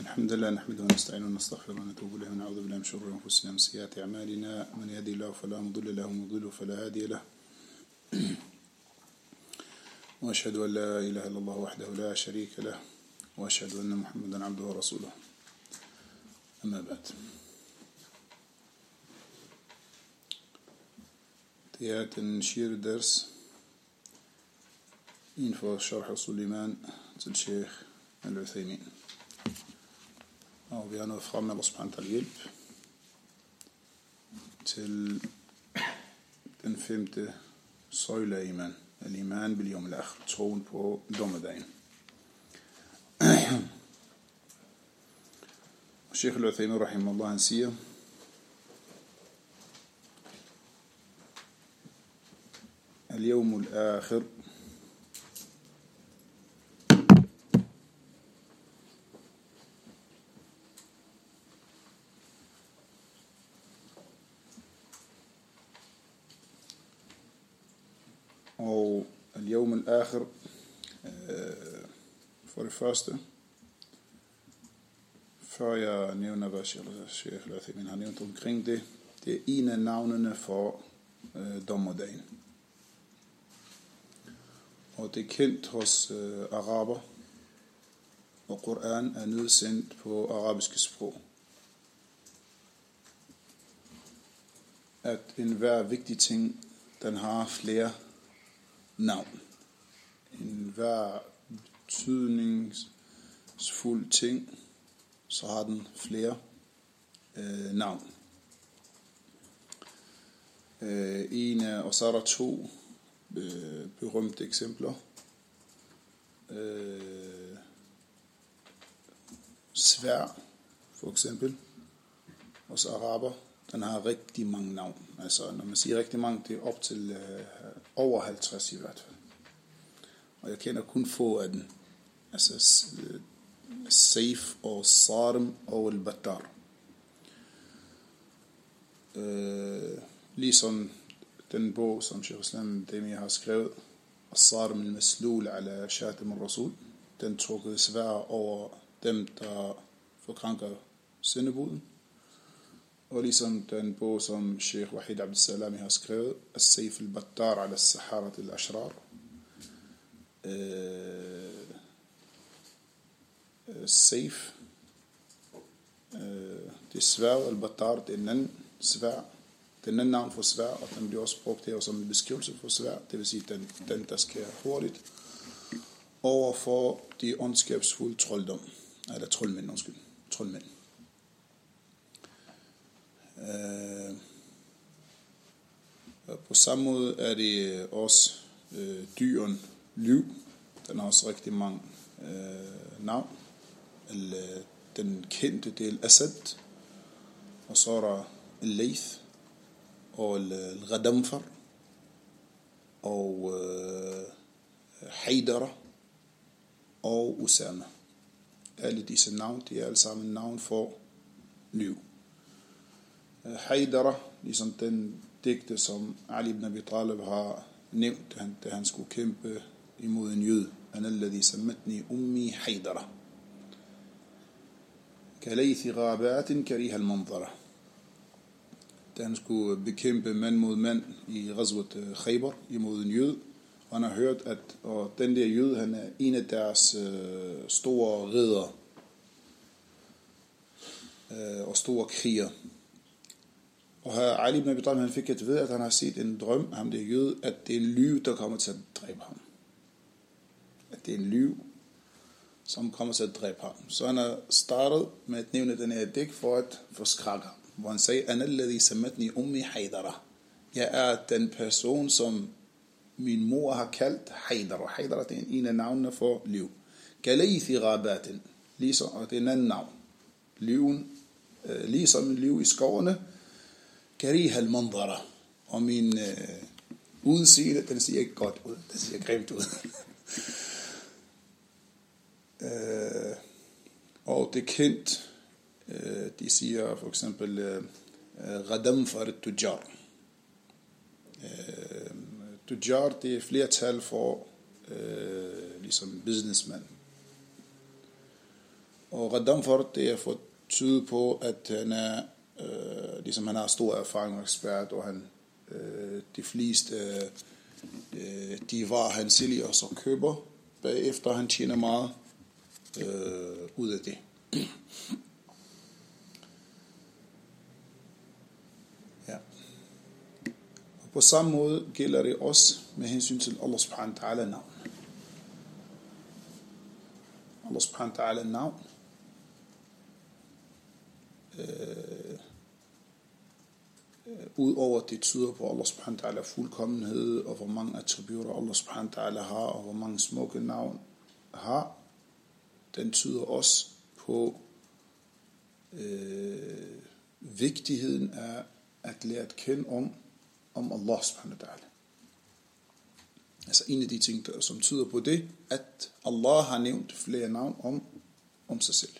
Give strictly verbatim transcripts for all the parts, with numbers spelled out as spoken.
الحمد لله نحمده ونستعينه ونستغفره ونتوب إليه ونعوذ بالله من شرور أنفسنا ومن سيئات أعمالنا من يهده الله فلا مضل له ومن يضلل فلا هادي له وأشهد أن لا إله إلا الله وحده لا شريك له وأشهد أن محمدا عبده ورسوله أما بعد تيات نشير الدرس inför شرح أصول الإيمان til Sheikh Al-Uthaymin. Og vi har nået frem med Allah subhanahu wa ta'ala hjælp til den femte søjle af iman. Al-iman bil yawm al-akhir, troen på dommedagen. Og Sheikh Al-Uthaymin rahimahullah han siger, al-yawm al-akhir og al-yawm al-akhir øh, for det første, før jeg nævner hvad Sheikh Al-Uthaymin har nævnt omkring det, det er en af navnene for øh, dommedagen, og det er kendt hos øh, araber, og Koran er nedsendt på arabiske sprog, at enhver vigtig ting den har flere navn. En hver betydningsfuld ting, så har den flere øh, navn. Øh, en af, og så er der to øh, berømte eksempler. Øh, svær, for eksempel, hos araber, den har rigtig mange navn. Altså, når man siger rigtig mange, det er op til øh, over halvtreds i hvert fald. Og jeg kender kun få af den. Altså, øh, Saif og Sarm og Al-Battar. Øh, ligesom den bog, som Sheikh Islam Demi har skrevet, Sarm al-Maslul ala Shatim al-Rasul, den trukkede svær over dem, der forkranker syndebuden. Og ligesom den bog, som Sheikh Wahid Abd Salami har skrevet, As-Saif al-Battar ala Saharat al-Ashrar. Øh, Saif, øh, det er svær, al-Battar, det er en anden svær, det er en anden navn for svær, og den bliver også brugt her som en beskrivelse for svær, det vil sige den, den der sker hurtigt, overfor de ondskabsfulde trolddom, eller troldmænd, undskyld, troldmænd. Øh, på samme måde er det også øh, dyren Lyv, den har også rigtig mange øh, navn. Eller, den kendte del Asad, og så er der Al-Layth og Al-Ghadamfar og øh, Haidara og Usama. Alle disse navn, de er alle sammen navn for Lyv. Haidara, ligesom den digte, som Ali ibn Abi Talib har nævnt, da han skulle kæmpe imod en jøde. Ana alladhi sammatni ummi Haidara. Kalaythi ghabatin kariha al-manzara. Da han skulle bekæmpe mand mod mand i Ghazwat Khaybar imod en jøde, og han har hørt, at og den der jøde, han er en af deres øh, store riddere øh, og store kriger. Og her Ali ibn Abi Talib, han fik at vide, at han har set en drøm, ham det jøde, at det er en lyv, der kommer til at dræbe ham. At det er en lyv, som kommer til at dræbe ham. Så han har startet med at nævne den her digt for at forskrække ham, hvor han sagde, Ana alladhi sammatni ummi Haidara. Jeg er den person, som min mor har kaldt Haidara. Haidara, det er en af navnene for liv. Galaythi ghabatin, ligesom, og det er en anden navn. Liven, øh, ligesom en liv i skovene, kariha al-manzara, og min øh, udseende, den ser ikke godt ud, den ser grimt ud. øh, og det er kendt, øh, de siger for eksempel øh, Ghadamfar al-Tujjar. Øh, Tujjar, det er flertal for øh, ligesom businessman. Og Radamford, det er for tyde på, at han er, øh, ligesom han har stor erfaring og ekspert, og han, øh, de fleste, øh, de varer han sælger og så køber, bagefter han tjener meget øh, ud af det. Ja. Og på samme måde gælder det også med hensyn til Allah subhanahu wa ta'ala navn. Allah subhanahu wa ta'ala navn. Øh, øh, Udover det tyder på Allah subhanahu wa ta'ala fuldkommenhed, og hvor mange attributter Allah subhanahu wa ta'ala har, og hvor mange smukke navn har, den tyder også på øh, vigtigheden af at lære at kende om, om Allah subhanahu wa ta'ala. Altså en af de ting, der, som tyder på det, at Allah har nævnt flere navn om, om sig selv,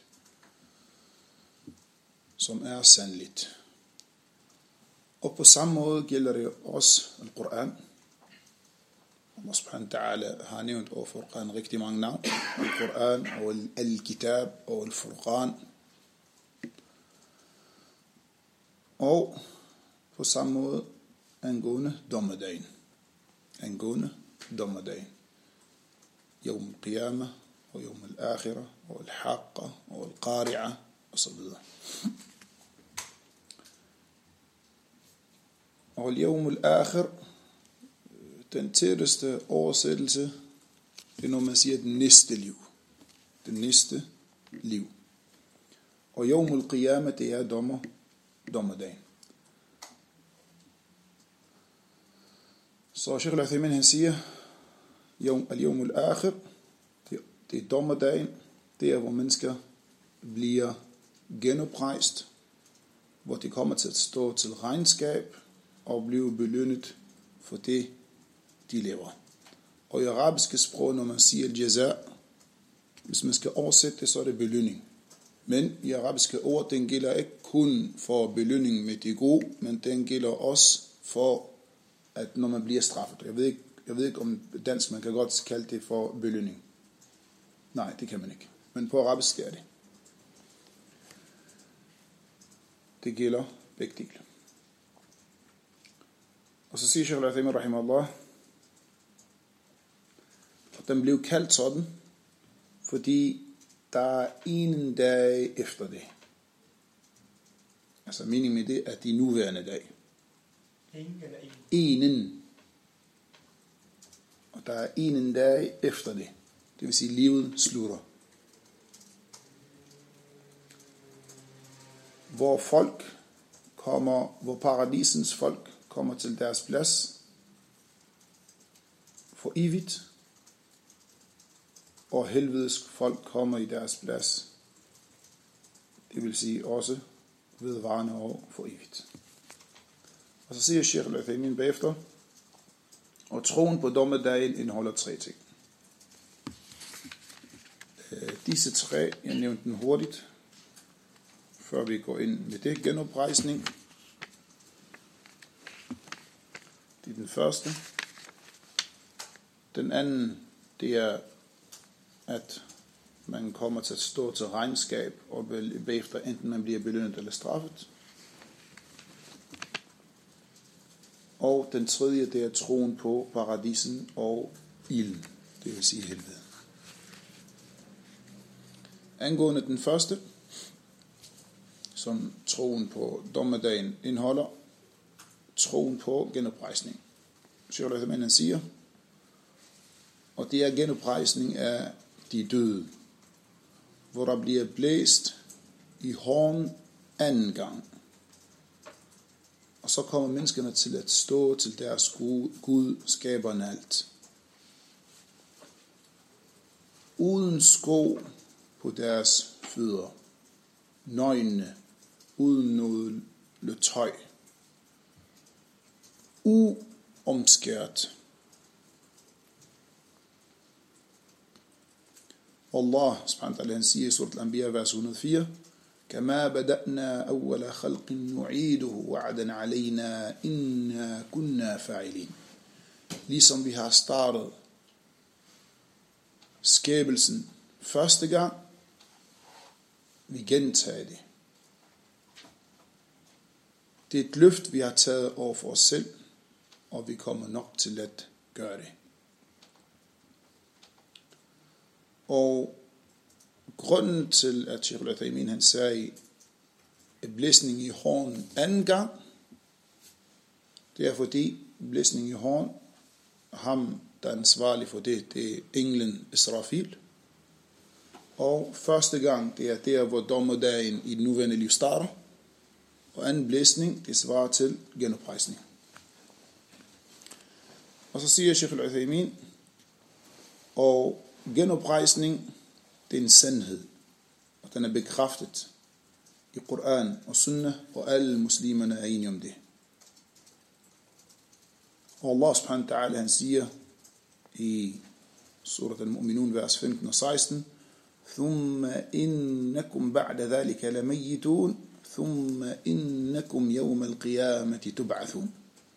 som er sandeligt. Og på samme måde gælder det også Al-Quran. Allah subhanahu wa ta'ala har nævnt over Furqan rigtig mange navn. Al-Quran og Al-Kitab og Al-Furqan. Og på samme måde angående dommedagen. Angående dommedagen. Yawm al-Qiyamah og Yawm al-Akhirah og Al-Haqqa og Al-Qari'ah og så videre. Og Al-Yawm al-Akhir, den tætteste oversættelse, det er når man siger den næste liv. Den næste liv. Og Yawm al-Qiyamah, det er dommer, dommerdagen. Så Sheikh al-Uthaymin han siger, Al-Yawm al-Akhir, det er dommerdagen, det er hvor mennesker bliver genoprejst, hvor de kommer til at stå til regnskab og blive belønnet for det, de lever. Og i arabiske sprog, når man siger jaza, hvis man skal oversætte det, så er det belønning. Men i arabiske ord, den gælder ikke kun for belønning med det gode, men den gælder også for, at når man bliver straffet. Jeg ved ikke, jeg ved ikke om dansk, man kan godt kalde det for belønning. Nej, det kan man ikke. Men på arabisk er det. Det gælder begge dele. Og så siger Sheikh al-Uthaymin rahimahullah, at den blev kaldt sådan, fordi der er en dag efter det. Altså meningen med det er de nuværende dag. Ingen eller en? Enen. Og der er en dag efter det. Det vil sige, livet slutter. Hvor folk kommer, hvor paradisens folk kommer til deres plads for evigt, og helvedes folk kommer i deres plads, det vil sige også vedvarende år for evigt. Og så siger Sheikh al-Uthaymin bagefter, og troen på dommedagen indeholder tre ting. Disse tre, jeg nævnte den hurtigt, før vi går ind med det, genoprejsning. Det er den første. Den anden, det er, at man kommer til at stå til regnskab, og bagefter enten man bliver belønnet eller straffet. Og den tredje, det er troen på paradisen og ilden, det vil sige helvede. Angående den første, som troen på dommedagen indeholder, troen på genoprejsning. Sheikh al-Uthaymin siger, og det er genoprejsning af de døde, hvor der bliver blæst i horn anden gang. Og så kommer menneskerne til at stå til deres Gud, Gud skaberen alt. Uden sko på deres fødder, nøgne, uden noget tøj, uomskært. Allah subhanahu wa ta'ala siger i surat al-Anbiya vers et hundrede og fire, كما بدأنا أول خلق نعيده وعدا علينا إنا كنا فاعلين. Ligesom vi har startet skabelsen første gang, vi gentager det. Det er et løft, vi har taget over for os selv, og vi kommer nok til at gøre det. Og grunden til, at Sheikh al-Uthaymin han sagde blæsning i horn anden gang, det er fordi blæsning i horn, ham der er ansvarlig for det, det er englen Israfil. Og første gang, det er der, hvor dommedagen i den nuværende liv starter. Og anden blæsning, det svarer til genoprejsning. Og så siger Sheikh al-Uthaymin, og genoprejsning, det er en sandhed. Og den er bekræftet i Koran og Sunnah, og alle muslimerne er enige om det. Og Allah subhanahu wa ta'ala, han siger i surat al-Mu'minun, vers femten og seksten, ثم إنكم بعد ذلك لميتون ثم إنكم يوم القيامة تبعثون.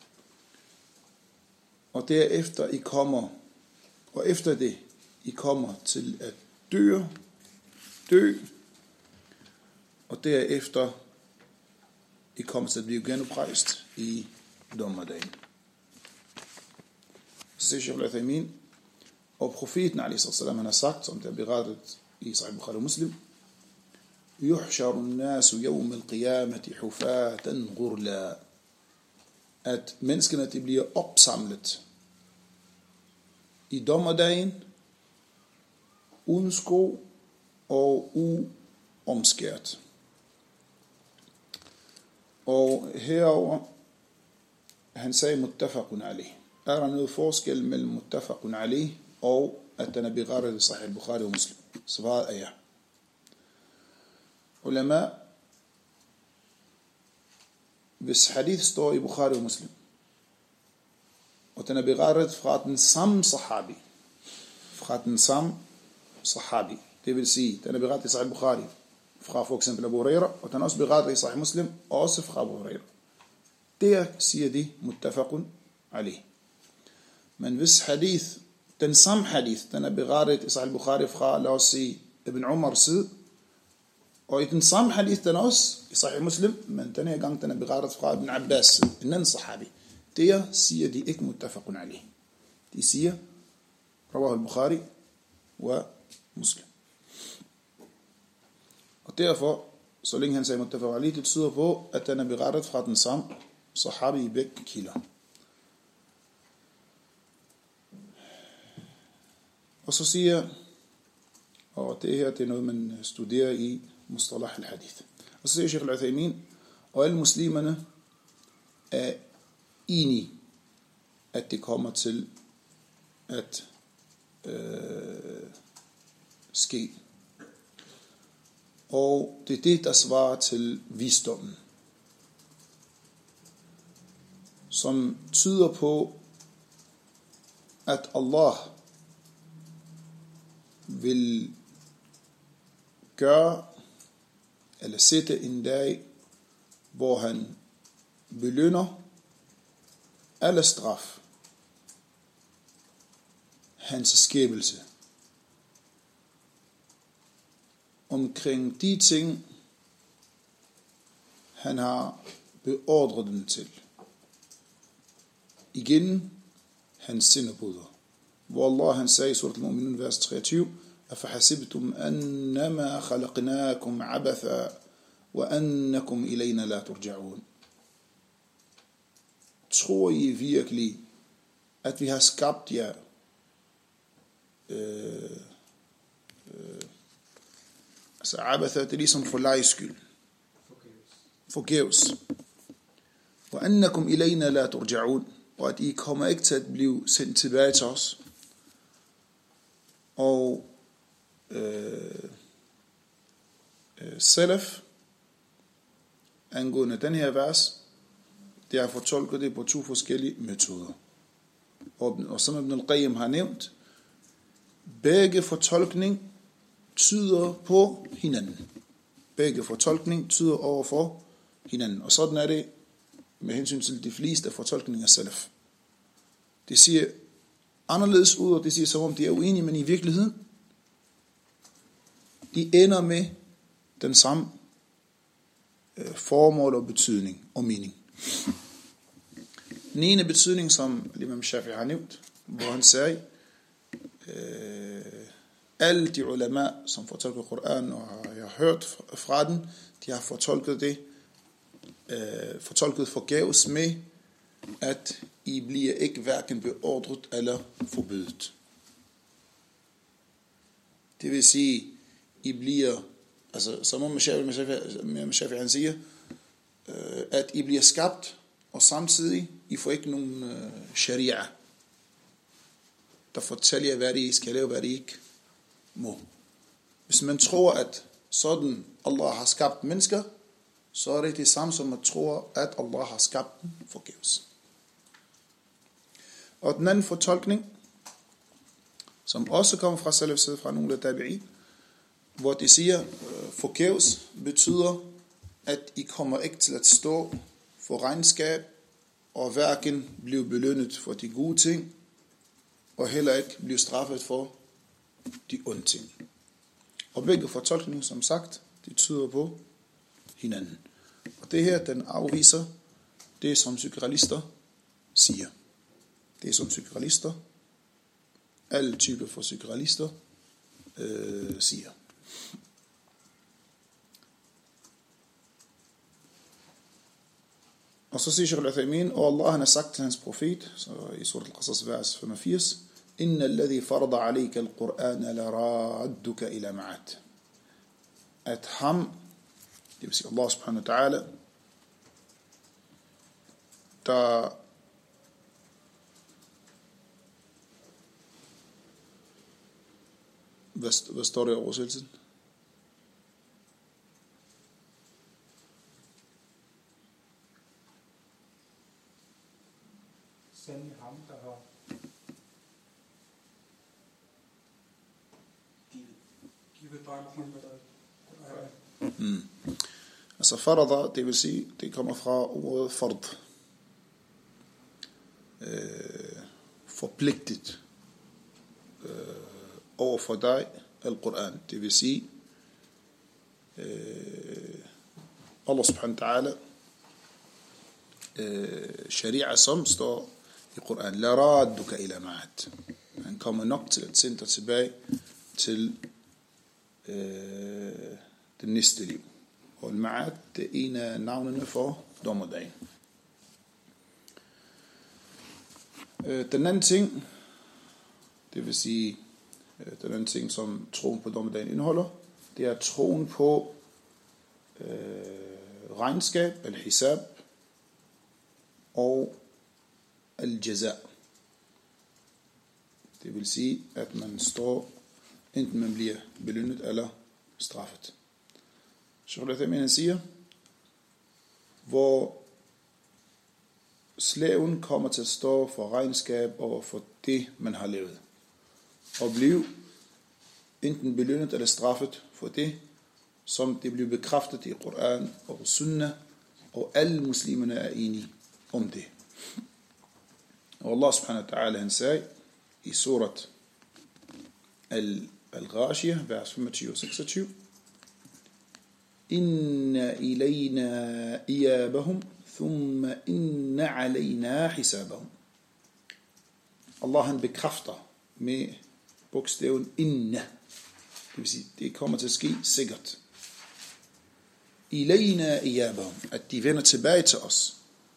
Og derefter I kommer, og efter det I kommer til at dø, dø, og derefter I kommer til at blive genoprejst i dommerdagen. Så siger Sheikh al-Uthaymin, og profeten alaihi sallam, han har sagt, som det er berettet i Sahih Bukhari og Muslim, يحشر الناس يوم القيامة حفاة غرلا, at menneskene de bliver opsamlet i dommerdagen uden sko og uomskært. Og herover han sagde muttafaqun alayh. Er der noget forskel mellem muttafaqun alayh og at den er berettet i Sahih Bukhari og Muslim? Svaret er ja. Ulama, hvis hadith står i Bukhari og Muslim, og den er berettet fra den samme sahabi, fra den samme sahabi, det vil sige, den er berettet i Sahih Bukhari, fra for eksempel Abu Huraira, og den er også berettet i Sahih Muslim, også fra Abu Huraira. Der siger de muttafaqun alayh. Men hvis hadith, den samme hadith, den er berettet i Sahih Bukhari fra, lad os sige, Ibn Umar side, og i den samme hadith, den er også i Sahih Muslim, men denne gang, den er berettet fra Ibn Abbas, en anden sahabi. Der siger de ikke muttafaqun alayh. De siger, Rawah al-Bukhari og Muslim. Og derfor, så længe han sagde muttafaqun alayh, det tyder på, at den er berettet fra den samme sahabi i begge kilder. Og så siger, og det her, det er noget, man studerer i Mustalah al-Hadith. Og så siger Sheikh al-Uthaymin, og alle muslimerne er enige, at det kommer til at øh, ske. Og det er det, der svarer til visdommen, som tyder på, at Allah vil gøre eller sætte en dag, hvor han belønner eller straf hans skabelse omkring de ting, han har beordret dem til. Igen hans syndebrydere. Hvor Allah han sagde i surat al-Mu'minun vers treogtyve, أفحسبتم أنما خلقناكم عبثا وأنكم إلينا لا ترجعون. Tror I virkelig, at vi har skabt jer øh, øh, altså abatha, det er ligesom for lejeskyld, forgæves, وأنكم إلينا لا ترجعون, og at I kommer ikke til at blive sendt tilbage til os. Og øh, øh, Salaf angående den her vers, det har fortolket det på to forskellige metoder. Og, og som Ibn al-Qayyim har nævnt, begge fortolkning tyder på hinanden. Begge fortolkning tyder over for hinanden. Og sådan er det med hensyn til de fleste fortolkninger af Salaf. Det siger anderledes ud, og det siger som om de er uenige, men i virkeligheden, de ender med den samme øh, formål og betydning og mening. Den ene betydning, som Imam Shafi'i har nævnt, hvor han sagde, øh, alle de ulama, som fortolker Koran, og jeg har hørt fra den, de har fortolket det, øh, fortolket forgæves med, at I bliver ikke hverken beordret eller forbydet. Det vil sige, I bliver, altså som Imam Shafi'i han siger, øh, at I bliver skabt, og samtidig I får ikke nogen øh, sharia, der fortæller jer, hvad det I skal lave, hvad det I ikke må. Hvis man tror, at sådan Allah har skabt mennesker, så er det det samme som at tro, at Allah har skabt dem forgæves. Og den anden fortolkning, som også kommer fra salaf side, fra nogle af tabi'i, hvor de siger, forgæves betyder, at I kommer ikke til at stå for regnskab, og hverken blive belønnet for de gode ting, og heller ikke blive straffet for de onde ting. Og begge fortolkninger, som sagt, de tyder på hinanden. Og det her, den afviser det, som psykoanalyster siger. Det, som psykoanalyster, alle typer for psykoanalyster, øh, siger. Og så siger Sheikh al-Uthaymin, og Allah han har sagt til hans profet, så i surat al-Qasas vers femogfirs, Inna alladhi farada alayka al-Qur'an la radduka ila ma'at. At ham, det vil sige Allah subhanahu wa ta'ala, der hvad, hvad står der i oversættelsen? Sandelig ham, der har givet dig Muhammed og Mm. Altså farada, det vil sige, det kommer fra ordet fard. Øh, forpligtet øh, over for dig al-Quran. Det vil sige, øh, Allah subhanahu wa ta'ala, øh, sharia som står i Quran, la radduka ila ma'at. Han kommer nok til at sende dig tilbage til øh, det næste liv. Og al-ma'at, det er en af navnene for dommedagen. Øh, den anden ting, det vil sige, øh, den anden ting, som troen på dommedagen indeholder, det er troen på øh, regnskab, al-hisab, og al-jaza. Det vil sige, at man står, enten man bliver belønnet eller straffet. Sheikh al-Uthaymin siger, hvor slaven kommer til at stå for regnskab over for det, man har lavet, og blive enten belønnet eller straffet for det, som det bliver bekræftet i Koran og Sunnah, og alle muslimerne er enige om det. Og Allah subhanahu wa ta'ala han sagde i surat Al-Ghashiyah, vers femogtyve og seksogtyve, Inna ilayna iyabahum, thumma inna alayna hisabahum. Allah han bekræfter med bogstaven inna. Det vil sige, det kommer til at ske sikkert. Ilayna iyabahum, at de vender tilbage til os.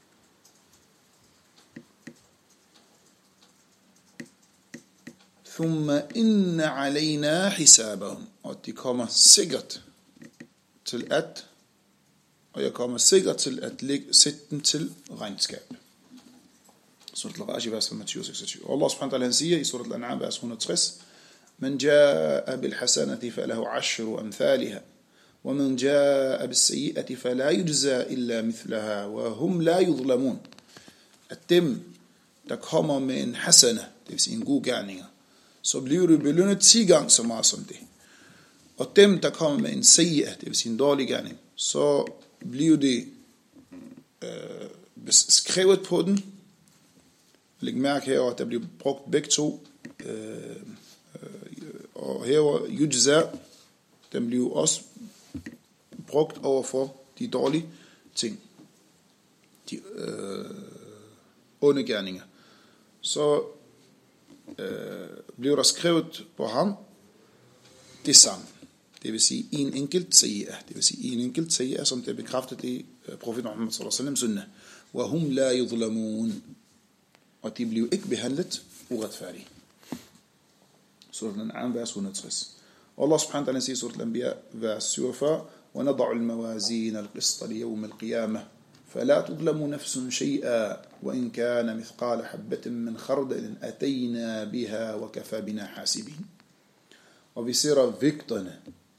Thumma inna alayna hisabahum, og de kommer sikkert til at, og jeg kommer sikkert til at lægge, sætte dem til regnskab. Surat Al-Ghashiyah, vers femogtyve og seksogtyve. Og Allah subhanahu wa ta'ala siger i Surat Al-An'am, vers et hundrede og tres, Man ja'a bil hasanati falahu ashru amthaliha, wa man ja'a bis sayyi'ati fala yujza illa mithlaha, wa hum la yudlamun. At dem, der kommer med en hasana, det vil sige en god gerninger, så bliver du belønnet ti gange så meget som det. Og dem, der kommer med en sayyi'ah, det vil sige en dårlig gerning, så bliver det øh, skrevet på den. Læg mærke her, at der bliver brugt begge to. Øh, øh, og her yujza, den bliver også brugt over for de dårlige ting, de øh, onde gerninger, så øh, blev der skrevet på ham det samme. Det vil sige en enkelt sayyi'ah. Det vil sige en enkelt sayyi'ah, som det bekræftet i uh, profeten Muhammad sallallahu alaihi wasallam sunnah. Wa hum la yudlamun. Og de blev ikke behandlet uretfærdigt. Surah Al-An'am, vers et hundrede og tres. Og Allah subhanahu wa ta'ala siger i Surah Al-Anbiya, vers syvogfyrre, وَنَضَعُ الْمَوَازِينَ الْقِسْطَ لِيَوْمِ الْقِيَامَةِ فَلَا تُظْلَمُ نَفْسٌ شَيْئًا وَإِنْ كَانَ مِثْقَالَ حَبَّةٍ مِّنْ خَرْدَلٍ أَتَيْنَا بِهَا وَكَفَى بِنَا حَاسِبِينَ. Og vi ser vægterne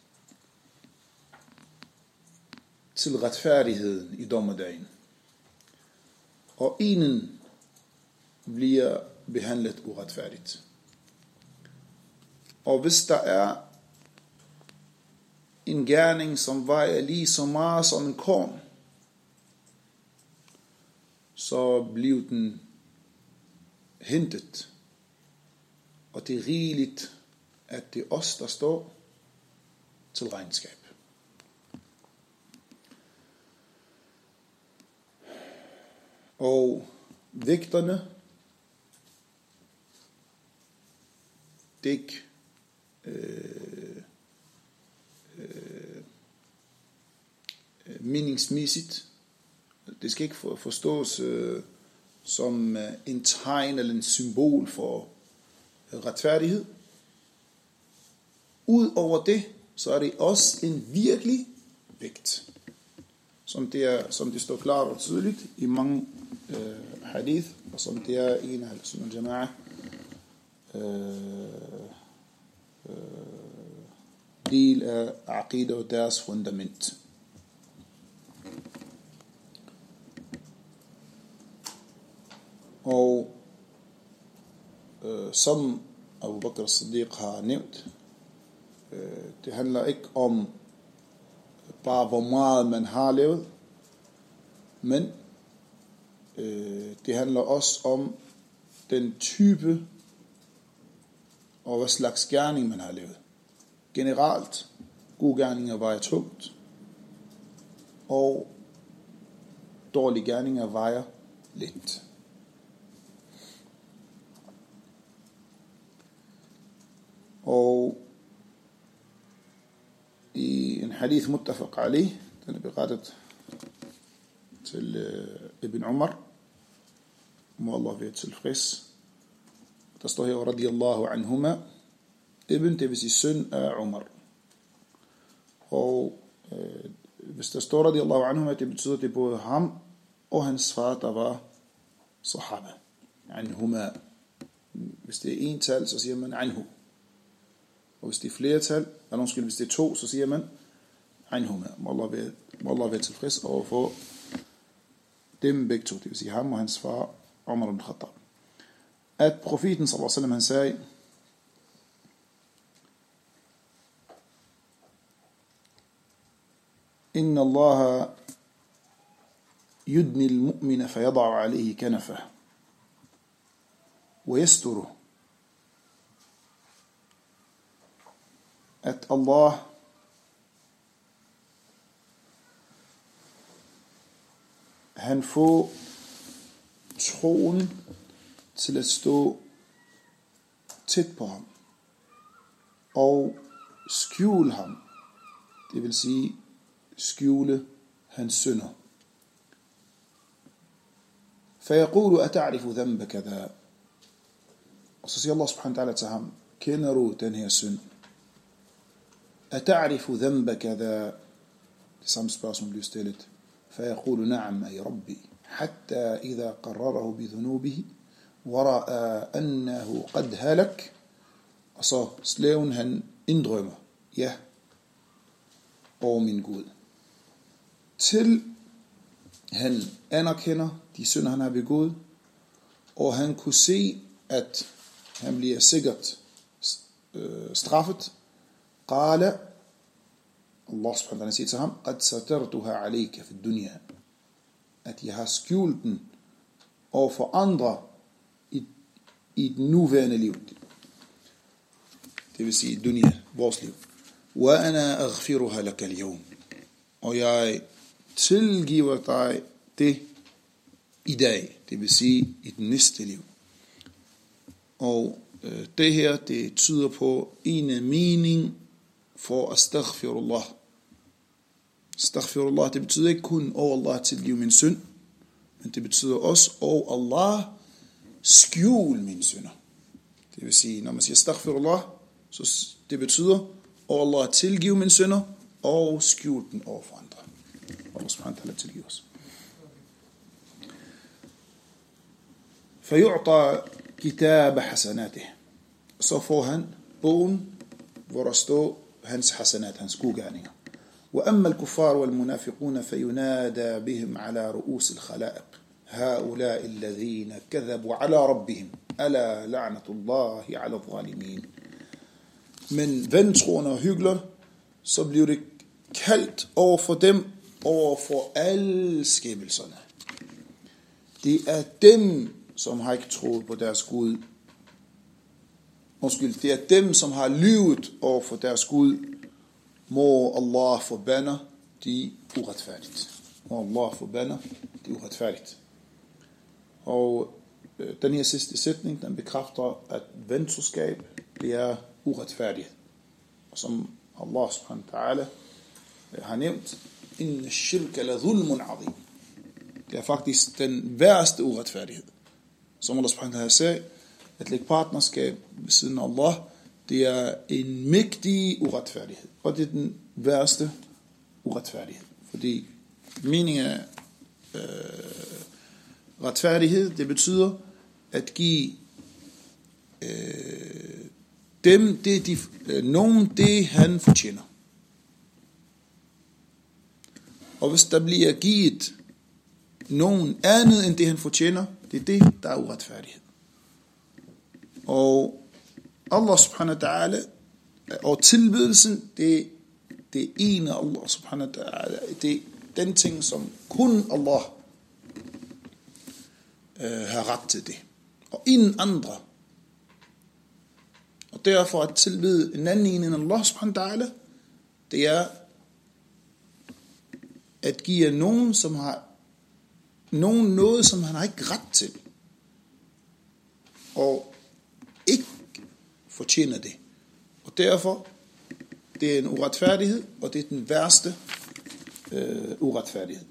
til retfærdigheden i dommedagen. Og enen bliver behandlet uretfærdigt. Og hvis der er en gerning, som vejer lige så meget som en korn, så bliver den hentet. Og det er rigeligt, at det er os, der står til regnskab. Og vægterne, det er ikke øh, øh, meningsmæssigt. Det skal ikke forstås øh, som øh, en tegn eller en symbol for øh, retfærdighed. Udover det, så er det også en virkelig vægt, som det, er, som det står klart og tydeligt i mange øh, hadith, og som det er en af Sunnah al-Jama'ah øh, øh, del af aqida og deres fundament. Og øh, som Abu Bakr as-Siddiq har nævnt, øh, det handler ikke om bare hvor meget man har lavet, men øh, det handler også om den type og hvad slags gerning man har lavet. Generelt, gode gerninger vejer tungt, og dårlige gerninger vejer lidt. Og i en hadith muttafaq alayh, den er berettet til uh, Ibn Umar, må Allah være tilfreds. Der står her, radiyallahu anhuma, Ibn, det vil sige søn af Umar. Og øh, hvis der står radiyallahu anhuma, det betyder, det er både ham og hans far, der var sahaba. Anhuma. Hvis det er en tal, så siger man anhu. Og hvis det er flertal, eller undskyld, hvis det er to, så siger man anhuma. Må Allah være, må Allah være tilfreds over for dem begge to. Det vil sige ham og hans far, Umar ibn Khattab. At profeten sallallahu alaihi wasallam, han sagde, إن الله يدني المؤمن فيضع عليه كنفه ويستره. At Allah han får troen til at stå tæt på ham og skjule ham, det vil sige skjule hans synder. فيقول أتعرف ذنب كذا. Og så siger Allah subhanahu wa ta'ala til ham, kender du den her synd? أتعرف ذنب كذا. Det samme spørgsmål bliver stillet. فيقول نعم أي ربي حتى إذا قرره بذنوبه ورأى أنه قد هلك. Og så slaven han indrømmer, ja, o min Gud, til han anerkender de synder, han har begået, og han kunne se, at han bliver sikkert øh, straffet. قال, Allah subhanahu wa ta'ala siger til ham, قد سترتها عليك في الدنيا. At jeg har skjult den over for andre i, i den nuværende liv. Det vil sige dunya, vores liv. وأنا أغفرها لك اليوم. og jeg tilgiver dig det i dag, det vil sige i den næste liv. Og øh, det her, det tyder på en mening for astaghfirullah. Astaghfirullah, det betyder ikke kun, åh Allah tilgive min synd, men det betyder også, åh Allah skjul min synder. Det vil sige, når man siger astaghfirullah, så det betyder, åh Allah tilgive min synder, og skjul den over for andre. Allah subhanahu wa ta'ala tilgive os. فيعطى كتاب حسناته. Så får han bogen, hvor der står hans hasanat, hans gode gerninger. وأما الكفار والمنافقون فينادى بهم على رؤوس الخلائق هؤلاء الذين كذبوا على ربهم ألا لعنة الله على الظالمين. Men vantroende og hykler, så bliver det kaldt over for dem, over for alle skabelserne. Det er dem, som har ikke troet på deres Gud. Undskyld, det er dem, som har lyvet over for deres Gud. Må Allah forbander de uretfærdigt. Må Allah forbander de uretfærdigt. Og øh, den her sidste sætning, den bekræfter, at ventroskab, det er uretfærdighed. Og som Allah subhanahu wa ta'ala har nævnt, inna shirka la dhulmun azim. Det er faktisk den værste uretfærdighed. Som Allah subhanahu wa ta'ala sagde, at lægge partnerskab ved siden af Allah, det er en mægtig uretfærdighed. Og det er den værste uretfærdighed. Fordi meningen af øh, retfærdighed, det betyder at give øh, dem det, de, øh, nogen det, han fortjener. Og hvis der bliver givet nogen andet end det, han fortjener, det er det, der er uretfærdighed. Og Allah subhanahu wa ta'ala og tilbedelsen, det, det er en af Allah subhanahu wa ta'ala. Det er den ting, som kun Allah øh, har ret til det. Og ingen andre. Og derfor at tilbede en anden en end Allah subhanahu wa ta'ala, det er at give nogen, som har nogen noget, som han har ikke ret til. Og ikke fortjener det. Og derfor, det er en uretfærdighed, og det er den værste øh, uretfærdighed.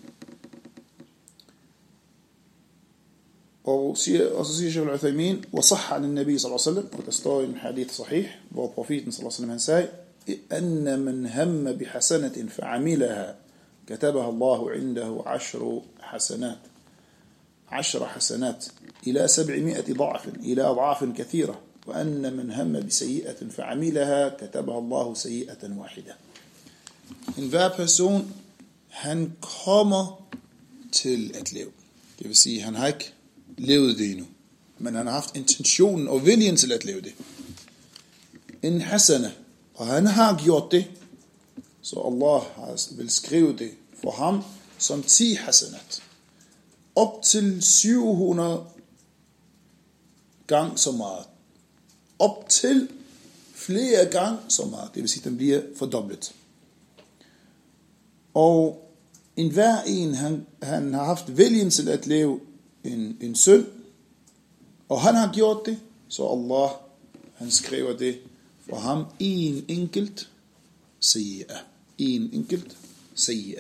Og, siger, og så siger Shaykh al-Uthaymin, وصح عن النبي صلى الله عليه وسلم, og der står i en hadith sahih, hvor profeten صلى الله عليه وسلم han sagde, أن من هم بحسنة فعملها كتبها الله عنده عشر حسنات عشر حسنات إلى سبعمائة ضعف إلى أضعاف كثيرة وأن من هم بسيئة فعملها كتبها الله سيئة واحدة. En hver person, han kommer til at leve. Det vil sige, han har ikke levet det endnu, men han har haft intentionen og viljen til at leve det. En hasana, og han har gjort det, så Allah vil skrive det for ham som ti hasanat. Op til syv hundrede gang så meget. Op til flere gange så meget. Det vil sige, at den bliver fordoblet. Og en hver en, han, han har haft viljen til at leve en, en synd, og han har gjort det, så Allah, han skriver det for ham en enkelt sayyi'ah. En enkelt sayyi'ah.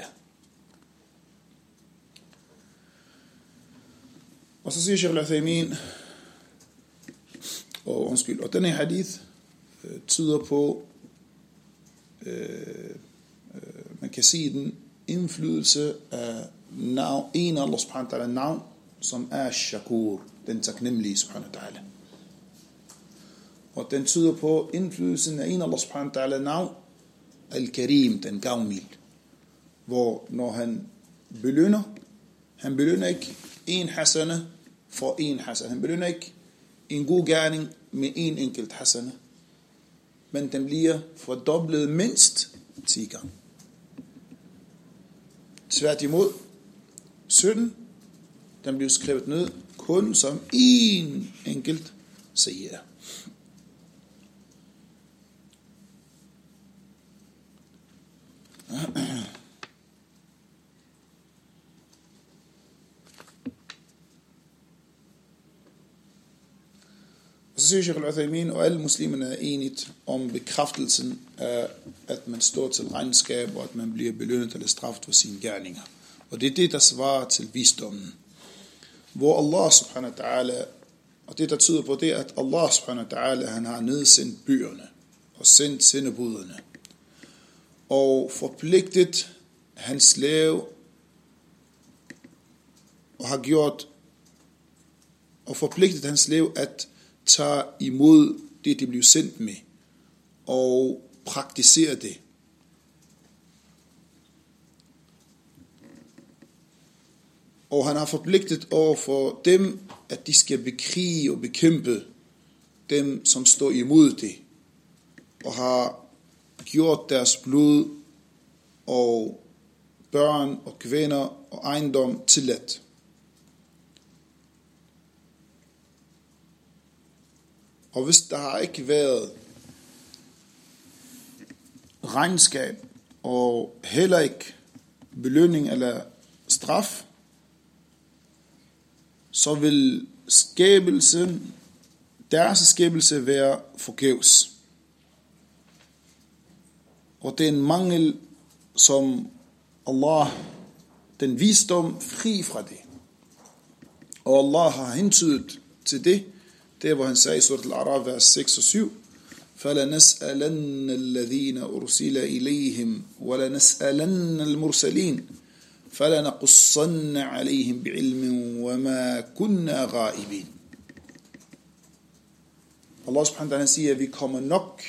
Og så siger Shaykh al-Uthaymin, og undskyld, og denne hadith øh, tyder på, øh, øh, man kan sige den indflydelse af navn, en af Allah subhanahu wa ta'ala navn, som er Shakur, den taknemmelige subhanahu wa ta'ala. Og den tyder på indflydelsen af en af Allah subhanahu wa ta'ala navn, Al-Karim, den gavmild, hvor når han belønner, han belønner ikke en hasana for en hasana. Han belønner ikke en god gerning med en enkelt hasana, men den bliver fordoblet mindst ti gange. Tværtimod, synden, den bliver skrevet ned kun som en enkelt sayyi'ah. så siger Sheikh al-Uthaymin, og alle muslimerne er enigt om bekræftelsen af, at man står til regnskab, og at man bliver belønnet eller straffet for sine gerninger. Og det er det, der svarer til visdommen. Hvor Allah subhanahu wa ta'ala, og det der tyder på det, at Allah subhanahu wa ta'ala, han har nedsendt byerne, og sendt sendebuderne, og forpligtet hans slave, og har gjort, og forpligtet hans slave at tage imod det, de blev sendt med, og praktisere det. Og han har forpligtet over for dem, at de skal bekrige og bekæmpe dem, som står imod det, og har gjort deres blod og børn og kvinder og ejendom tilladt. Og hvis der har ikke været regnskab og heller ikke belønning eller straf, så vil skabelsen, deres skabelse være forgæves. Og det er en mangel, som Allah, den visdom, fri fra det. Og Allah har hentydet til det, det hvor han sagde i surat al-A'raf, vers seks og syv, فَلَنَسْأَلَنَّ الَّذِينَ أُرْسِلَ إِلَيْهِمْ وَلَنَسْأَلَنَّ الْمُرْسَلِينَ فَلَنَقُصَّنَّ عَلَيْهِمْ بِعِلْمٍ وَمَا كُنَّا غَائِبِينَ. Allah subhanahu wa ta'ala siger, at vi kommer nok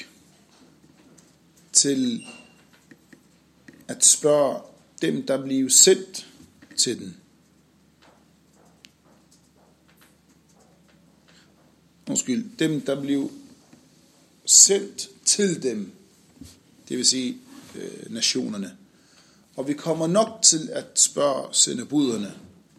til at spørge dem, der bliver sendt til den. Undskyld, dem, der blev sendt til dem, det vil sige øh, nationerne. Og vi kommer nok til at spørge sendebuderne.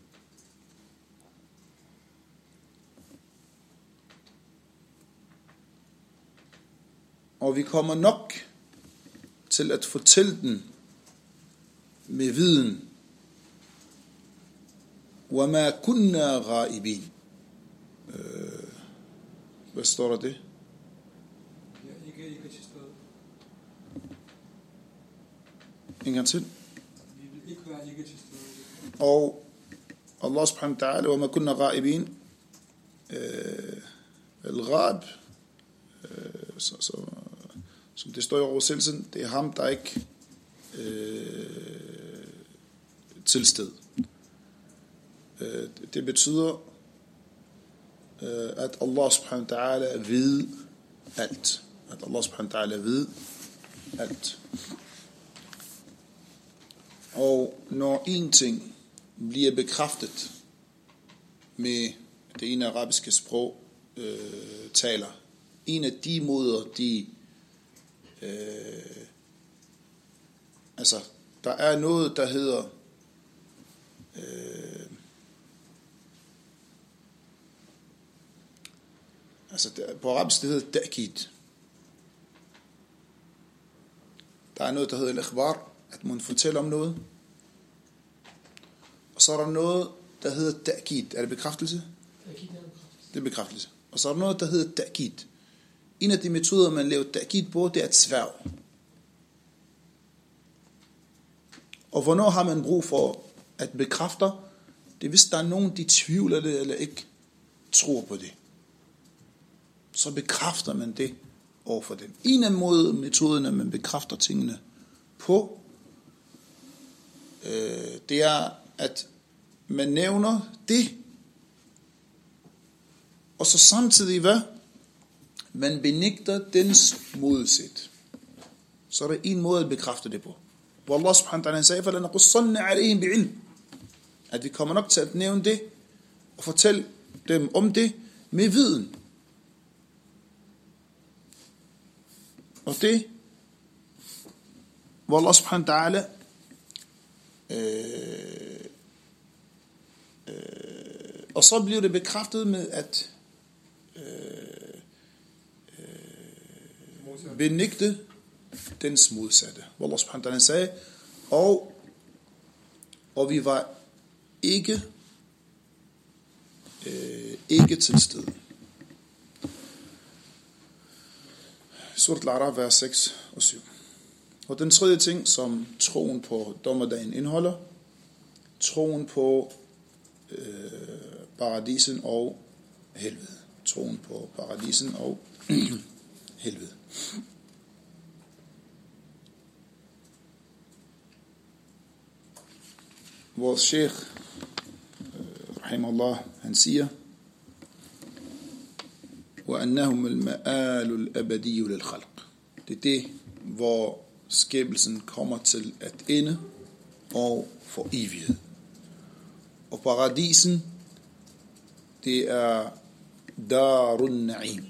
Og vi kommer nok til at fortælle den med viden. وَمَا كُنَّا غَائِبِينَ. Øh, hvad står der det? Ja, ikke, ikke til stede. En gang til. Vi vil ikke være ikke til stede. Og Allah subhanahu wa ta'ala, وَمَا كُنَّا غَائِبِينَ. Øh, al-Ghaib, øh, så, så, som det står i oversættelsen, det er ham, der ikke øh, til sted. Øh, det betyder, øh, at Allah subhanahu wa ta'ala ved alt. At Allah subhanahu wa ta'ala ved alt. Og når en ting bliver bekræftet med det ene arabiske sprog øh, taler, en af de måder, de øh, altså, der er noget, der hedder øh, altså, der, på arabisk det hedder ta'kid. Der er noget, der hedder al-ikhbar, at man fortæller om noget. Og så er der noget, der hedder ta'kid. Er det bekræftelse? Det er bekræftelse. Og så er der noget, der hedder ta'kid. En af de metoder, man laver ta'kid på, det er et sværg. Og hvornår har man brug for at bekræfte? Det er, hvis der er nogen, de tvivler det, eller ikke tror på det. Så bekræfter man det overfor dem. En af måde, metoden, at man bekræfter tingene på, øh, det er, at man nævner det, og så samtidig hvad? Man benægter dens modsæt. Så er der en måde at bekræfte det på. Hvor Allah subhanahu wa ta'ala sagde, فَلَنَقُصَّنَّ عَلَيْهِمْ بِعِلْمٍ. At vi kommer nok til at nævne det, og fortælle dem om det med viden. Og det, hvor Allah subhanahu wa ta'ala øh, øh, og så bliver det bekræftet med at øh, øh, benægte dens modsatte. Hvor Allah subhanahu wa ta'ala sagde, og, og vi var ikke øh, ikke til stede. Surat al-A'raf, vers seks og syv. Og den tredje ting, som troen på dommerdagen indeholder, troen på øh, paradisen og helvede. Troen på paradisen og helvede. Vores sheikh, rahimahullah, han siger, وَأَنَّهُمُ الْمَآلُ الْأَبَدِيُّ لِلْخَلْقِ. Det er det, hvor skabelsen kommer til at ende og for evighed. Og paradisen, det er Darun Na'im.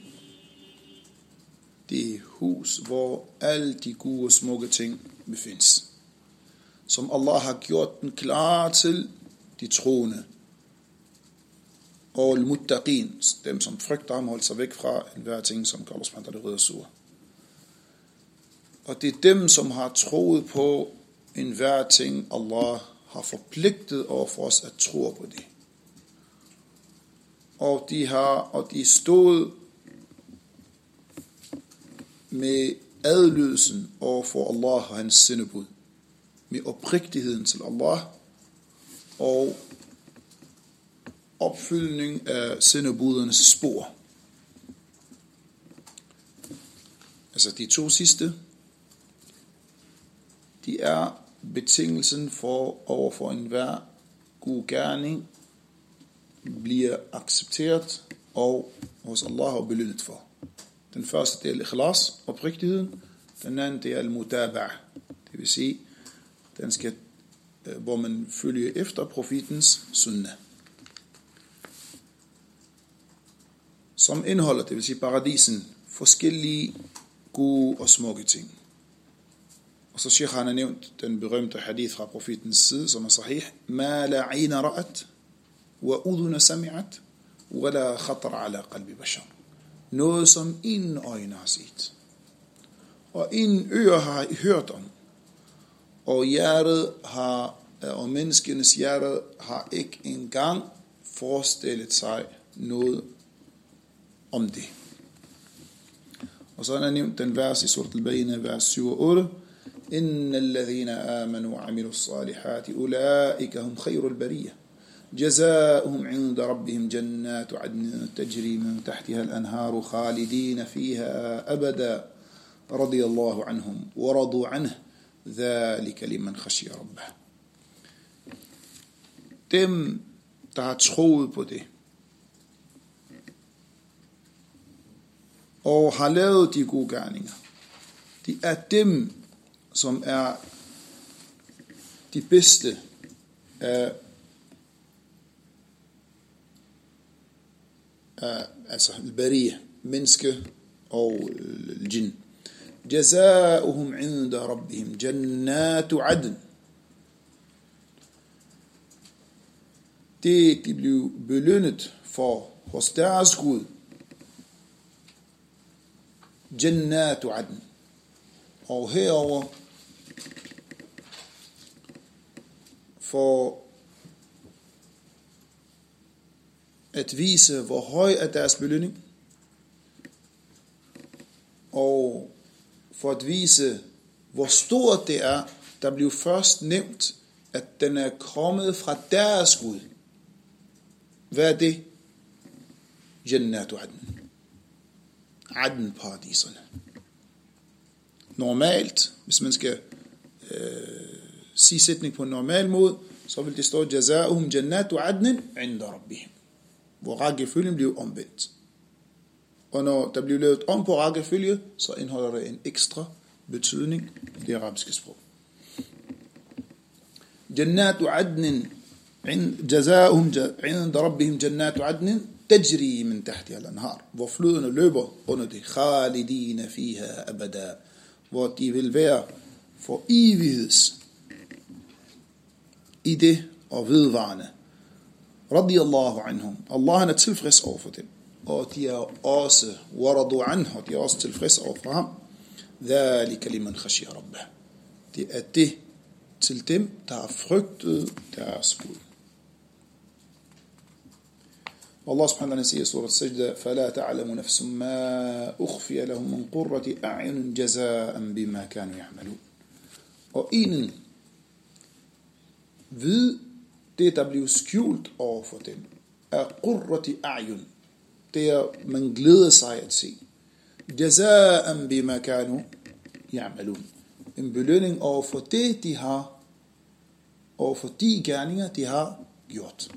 Det er hus, hvor alle de gode og smukke ting befindes. Som Allah har gjort den klar til de troende. Og al-muttaqin, dem som frygter ham, holder sig væk fra enhver ting, som kalder sig det røde sur. Og det er dem, som har troet på enhver ting, Allah har forpligtet over for os at tro på det. Og de har, og de stod med adlydelsen over for Allah og hans sendebud. Med oprigtigheden til Allah og opfyldning af sendebudernes spor. Altså de to sidste, de er betingelsen for overfor enhver god gerning bliver accepteret og hos Allah og belønnet for. Den første del er ikhlas, oprigtigheden. Den anden del er al-mutaba', det vil sige, den skal, hvor man følger efter profetens sunnah. Som indeholder, det vil sige paradisen, forskellige gode og smukke ting. Og så Sheikh han har nævnt den berømte hadith fra profetens side, som er sahih. Ma la ayna ra'at, wa udhuna sami'at, wa la khatar ala qalbi bashar. Noget som ingen øjne har set, og ingen ører har hørt om, og hjertet har, og menneskenes hjerte har ikke engang forestillet sig noget om det. Og så har han nævnt den vers i Surat al-Bayyinah, vers syv og otte. إن الذين آمنوا وعملوا الصالحات أولئك هم خير البرية جزاؤهم عند ربهم جنات عدن تجري من تحتها الأنهار خالدين فيها أبدا رضي الله عنهم ورضوا عنه ذلك لمن خشي ربه. Dem, der har troet på det, og har lavet de gode gerninger, de er dem, som er de bedste af, af altså al-bariya, menneske og al-jinn. Jazaa'uhum 'inda rabbihim jannatu 'adn. Det de blev belønnet for hos deres Gud. Jannatu 'adn. Og herover for at vise, hvor høj er deres belønning, og for at vise, hvor stort det er, der blev først nævnt, at den er kommet fra deres Gud. Hvad er det? Jannatu Adn. Adn-paradiserne. Normalt, hvis man skal øh, sige sætning på en normal måde, så vil det stå Jazaa'uhum jannatu adnin 'inda rabbihim, hvor rækkefølgen bliver omvendt. Og når der bliver lavet om på rækkefølge, så indeholder det en ekstra betydning i det arabiske sprog. Jannatu adnin Jazaa'uhum 'inda rabbihim jannatu adnin tajri min tahtiha al-anhar, hvor floderne løber under det, khalidina fiha abada, hvor de vil være for evigheds i det og vedvarende. Radiyallahu anhum. Allah er tilfreds over for dem. Og de er også waradu anhu, og de er også tilfreds over for ham. Dhalika liman khashiya rabbah. Det er det til dem, der har frygtet deres Gud. Allah subhanahu wa ta'ala siger i surat Sajda, فَلَا تَعْلَمُ نَفْسٌ مَا أُخْفِيَ لَهُم مِّن قُرَّةِ أَعْيُنٍ جَزَاءً بِمَا كَانُوا يَعْمَلُونَ. Og ingen ved det, der bliver skjult over for dem, er qurrati a'yun. Det er, man glæder sig at se. Jaza'an bima kanu ya'malun. En belønning over for det, de har, over for de gerninger, de har gjort.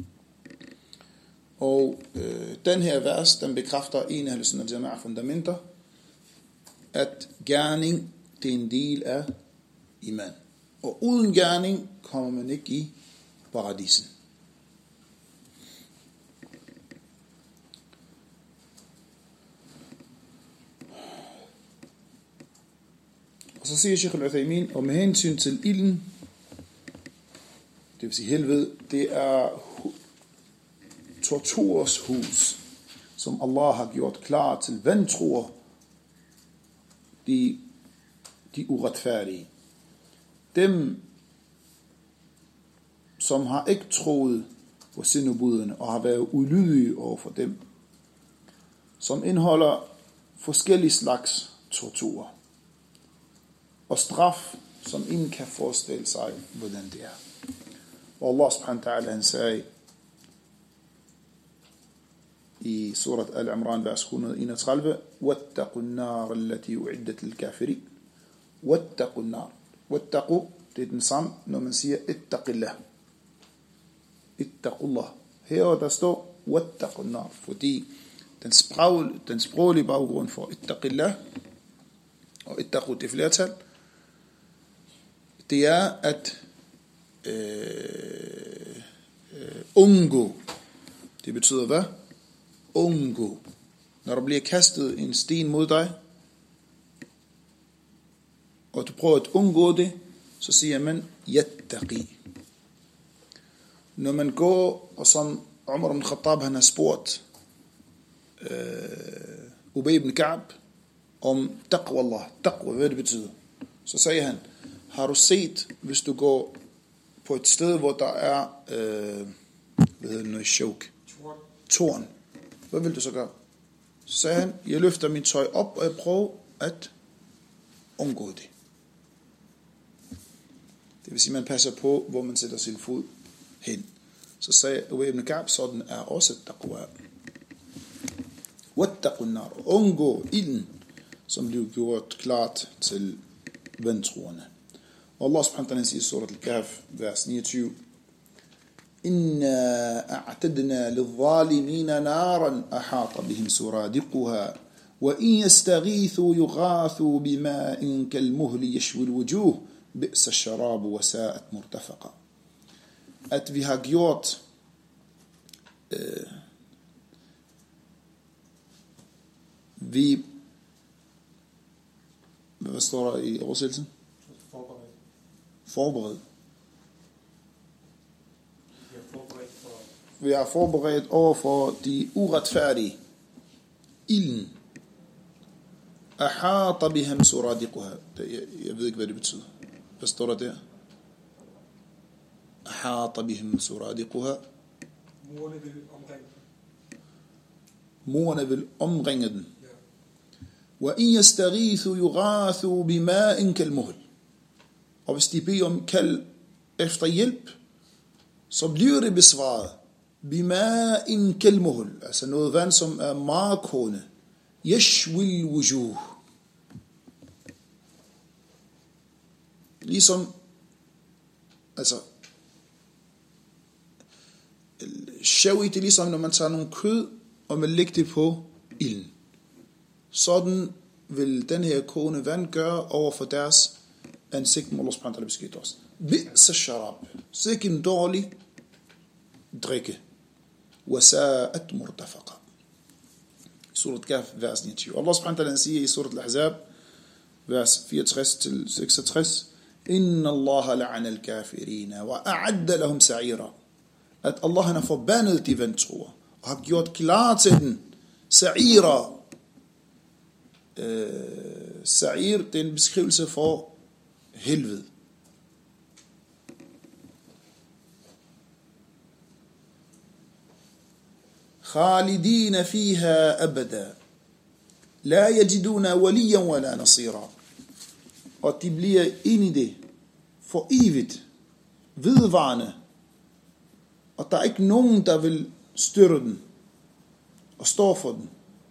Og øh, den her vers, den bekræfter en af Ahl-Sunnah wal-Jama'a fundamenter, at gerning, det er en del af iman. Og uden gerning kommer man ikke i paradisen. Og så siger Sheikh al-Uthaymin, og med hensyn til ilden, det vil sige helvede, det er torturers hus, som Allah har gjort klar til vantroer, de, de uretfærdige. Dem, som har ikke troet på sendebudene og har været ulydige over for dem, som indeholder forskellige slags torturer og straf, som ingen kan forestille sig, hvordan det er. Og Allah subhanahu wa ta'ala, han sagde i surat Al-Imran, vers et hundrede og enogtredive, وَاتَّقُوا النَّارَ الَّتِي أُعِدَّتْ لِلْكَافِرِينَ. وَاتَّقُوا النَّارَ. وَاتَّقُوا, det er den samme, når man siger ittaqillah. Ittaqullah. Her der står وَاتَّقُوا النَّارَ, fordi den, sprog, den sproglige baggrund for ittaqillah og ittaqu til flertal, det er at øh, øh, undgå. Det betyder hvad? Undgå. Når der bliver kastet en sten mod dig, og du prøver at undgå det, så siger man yattaqi. Når man går, og som Umar ibn Khattab, han har spurgt øh, Ubay ibn Ka'b om taqwa Allah, taqwa, hvad det betyder, så sagde han, har du set, hvis du går på et sted, hvor der er øh, hvad hedder det noget, shok, torn, hvad vil du så gøre? Så sagde han, jeg løfter mit tøj op, og jeg prøver at undgå det. Det vil sige, man passer på, hvor man sætter sin fod hen. Så sagde Ubay ibn Ka'b, sådan er også taqwa. Wattaqun nar, undgå ilden, som blev gjort klart til vantroerne. Og Allah subhanahu wa ta'ala siger i surat Al-Kahf, vers niogtyve, إِنَّا أَعْتَدْنَا لِلظَّالِمِينَ نَارًا أَحَاطَ بِهِمْ سُرَادِقُهَا وَإِنْ يَسْتَغِيثُوا يُغَاثُوا بِمَاءٍ كَالْمُهْلِ يَشْوِي الْوُجُوهِ بِئْسَ الشَّرَابُ وَسَاءَتْ مُرْتَفَقًا. At vi har gjort øh, vi hvad står der i oversættelsen? Forberedt. Forberedt. Vi har forberedt for... Vi har forberedt over for de uretfærdige. Ilden. Ahata bihim suradiquha. Jeg ved ikke, hvad det betyder. Hvad står der der? Ahata bihim suradiquha. Murene vil omringe dem. Murene vil omringe den. Ja. وَإِنْ يَسْتَغِيثُوا يُغَاثُوا بِمَاءٍ كَالْمُهْلِ. Og hvis de beder om kald efter hjælp, så bliver det besvaret. بِمَاءٍ كَالْمُهْلِ. Altså noget vand, som er markående. يَشْوِي الْوُجُوهِ. Ligesom, altså, shawi, det er ligesom, når man tager nogle kød, og man lægger det på ilden. Sådan vil den her kogende vand gøre over for deres ansigt, må Allah subhanahu wa ta'ala beskytte os. Bi'sa sharab. Sikke en dårlig drikke. Wasa'at murtafaqa. Surat Kahf, vers niogtyve. Allah subhanahu wa ta'ala siger i surat Al-Ahzab, vers fireogtres til seksogtres, Inna allaha la'ana al-kafirina wa a'adda lahum sa'ira. At Allah har forbandet de vantroer og har gjort klar til den sa'ira. Uh, sa'ir, det er en beskrivelse for helvede. خالدين فيها أبدا لا يجدون وليا ولا نصيرا. Og de bliver ind i det for evigt, vedvarende. Og der er ikke nogen, der vil støtte den og stå for den.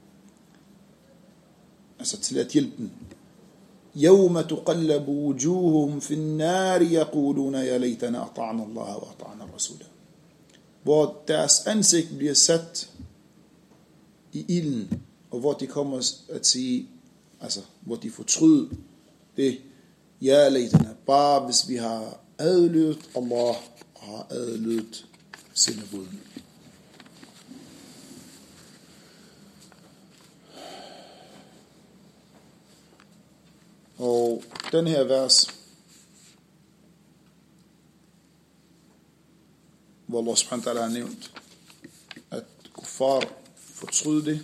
Altså til at hjælpe den. يوم تقلب وجوههم في النار يقولون يا ليتنا أطعنا الله وأطعنا الرسول. Hvor deres ansigt bliver sat i ilden, og hvor de kommer at sige, altså hvor de fortryder det, ja laytana, bare hvis vi har adlydt Allah og har adlydt sine bud. Og den her vers, hvor Allah subhanahu wa ta'ala har nævnt, at kuffar fortryder det,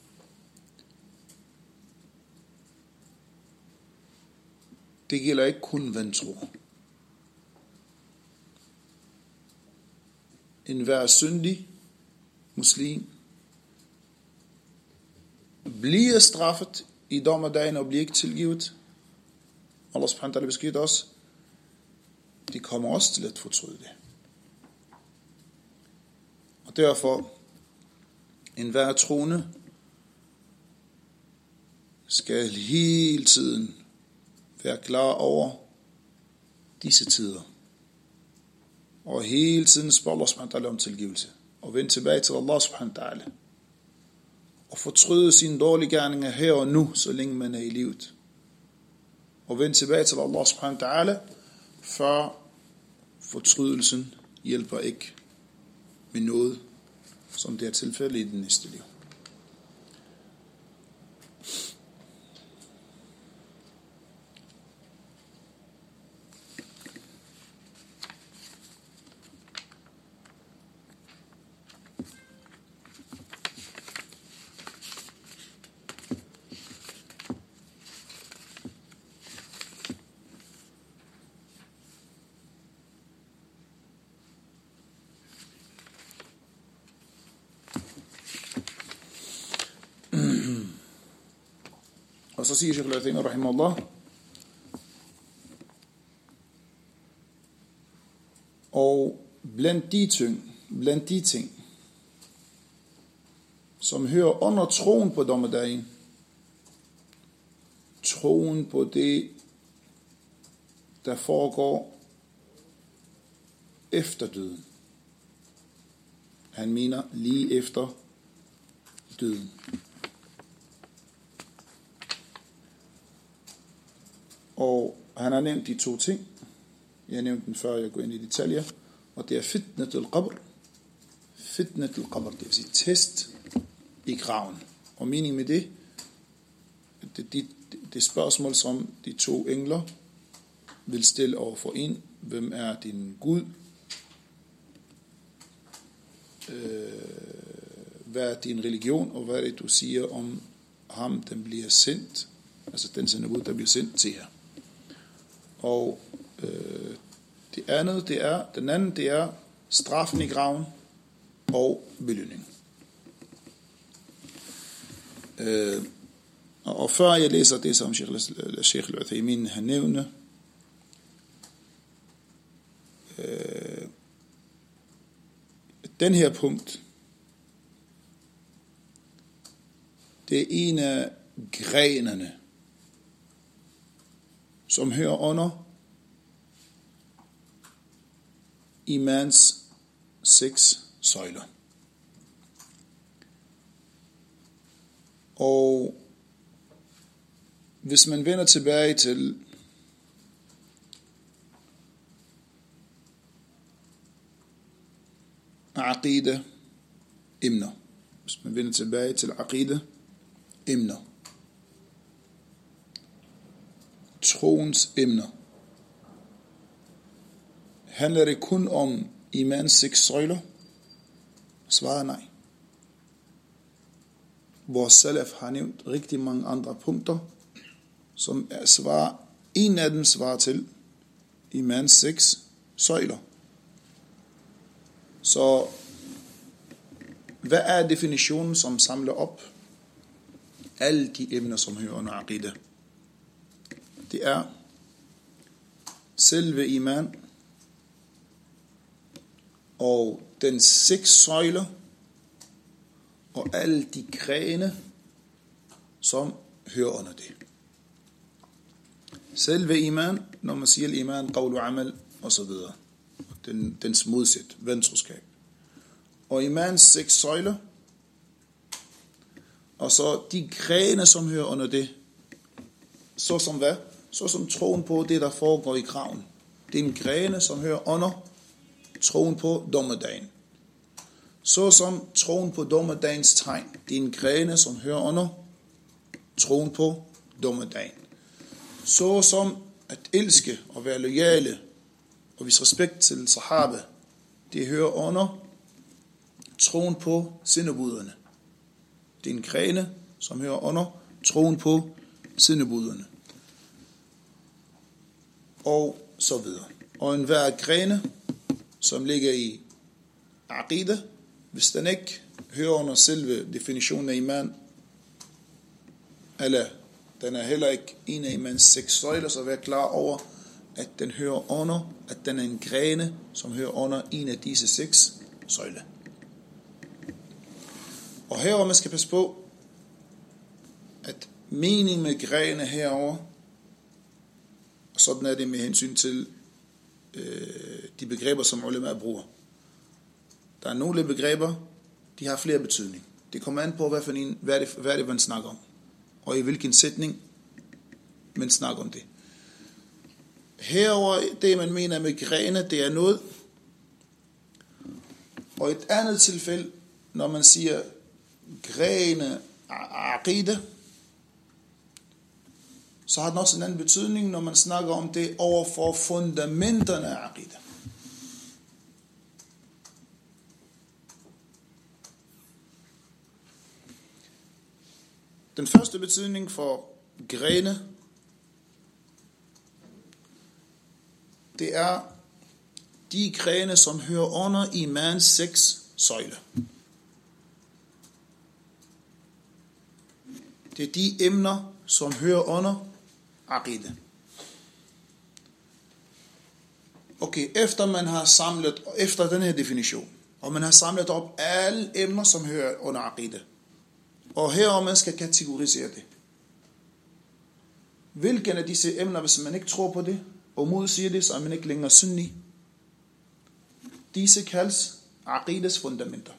det gælder ikke kun vantro. En hver syndig muslim bliver straffet i dommedagen og bliver ikke tilgivet. Allah subhanahu wa ta'ala beskytter os. De kommer også til at fortryde det. Og derfor, en hver troende skal hele tiden være klar over disse tider. Og hele tiden spørge Allah subhanahu wa ta'ala om tilgivelse. Og vende tilbage til Allah subhanahu wa ta'ala. Og fortryde sine dårlige gerninger her og nu, så længe man er i livet. Og vende tilbage til Allah subhanahu wa ta'ala, før fortrydelsen hjælper ikke med noget, som det er tilfælde i det næste liv. Og så siger Sheikh al-Uthaymin rahimahullah, og blandt de ting, blandt de ting, som hører under troen på dommedagen, troen på det, der foregår efter døden. Han mener lige efter døden. Og han har nævnt de to ting. Jeg har nævnt den før, jeg går ind i detaljer. Og det er fitnatul qabr. Fitnatul qabr, det vil sige test i graven. Og meningen med det, det, det, det spørgsmål, som de to engler vil stille over for en. Hvem er din Gud? Øh, hvad er din religion? Og hvad er det, du siger om ham, den bliver sendt? Altså den sender ud, der bliver sendt til jer. Og øh, det andet, det er, den anden, det er straffen i graven og belønning. Øh, og før jeg læser det, som Sheikh al-Uthaymin har nævnt, øh, den her punkt, det er en af grenerne, som hører under imans seks søjler. Og hvis man vender tilbage til aqida emner, hvis man vender tilbage til aqida emner, troens emner, handler det kun om imans seks søjler? Svaret nej. Vores salaf har nævnt rigtig mange andre punkter, som er svar, en af dem svarer til imans seks søjler. Så hvad er definitionen, som samler op alle de emner, som hører under aqida? Det er selve iman og den seks søjler og alle de grene, som hører under det. Selve iman, når man siger iman, qawl og amal og så videre. Den, dens modsæt, ventroskab. Og imans seks søjler, og så de grene, som hører under det. Så som hvad? Så som troen på det, der foregår i graven. Det er en grene, som hører under troen på dommedagen. Så som troen på dommedagens tegn. Det er en grene, som hører under troen på dommedagen. Så som at elske og være loyale og vise respekt til sahaba. Det hører under troen på sindebuderne. Det er en grene, som hører under troen på sindebuderne. Og så videre. Og enhver grene, som ligger i aqida, hvis den ikke hører under selve definitionen af iman, eller den er heller ikke en af imans seks søjler, så vær klar over, at den hører under, at den er en grene, som hører under en af disse seks søjler. Og herover man skal passe på, at meningen med grene herover, og sådan er det med hensyn til øh, de begreber, som ulema bruger. Der er nogle begreber, de har flere betydning. Det kommer an på, hvad, for en, hvad, er det, hvad er det, man snakker om, og i hvilken sætning man snakker om det. Herover, det man mener med grene, det er noget. Og et andet tilfælde, når man siger grene aqida, så har den også en anden betydning, når man snakker om det over for fundamenterne af aqida. Den første betydning for grene, det er de grene, som hører under imans seks søjler. Det er de emner, som hører under aqida. Okay, efter man har samlet, efter den her definition, og man har samlet op alle emner, som hører under aqida, og herover man skal kategorisere det. Hvilken af disse emner, hvis man ikke tror på det, og modsiger det, så er man ikke længere sunni. Disse kaldes aqidas fundamenter.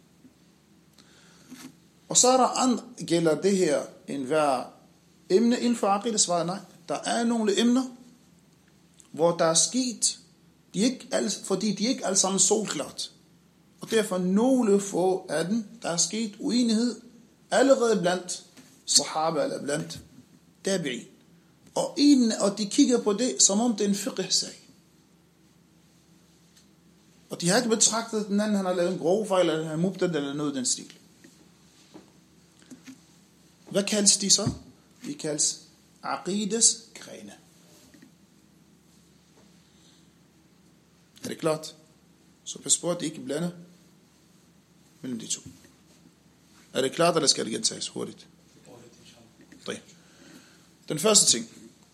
Og så er der andre, gælder det her en hver emne inden for aqida, svaret nej. Der er nogle emner, hvor der er sket, de ikke alle, fordi de ikke alle sammen solklart. Og derfor nogle få af dem, der er sket uenighed, allerede blandt sahaba eller blandt tabi'in. Og, en, og de kigger på det, som om det er en fiqh-sag. Og de har ikke betragtet den anden, han har lavet en grov fejl, eller han har mubtad eller noget i den stil. Hvad kaldes de så? De kaldes aqidas grene. Er det klart? Så pas på, at det ikke blander mellem de to. Er det klart, eller skal det gentages hurtigt? Den første ting,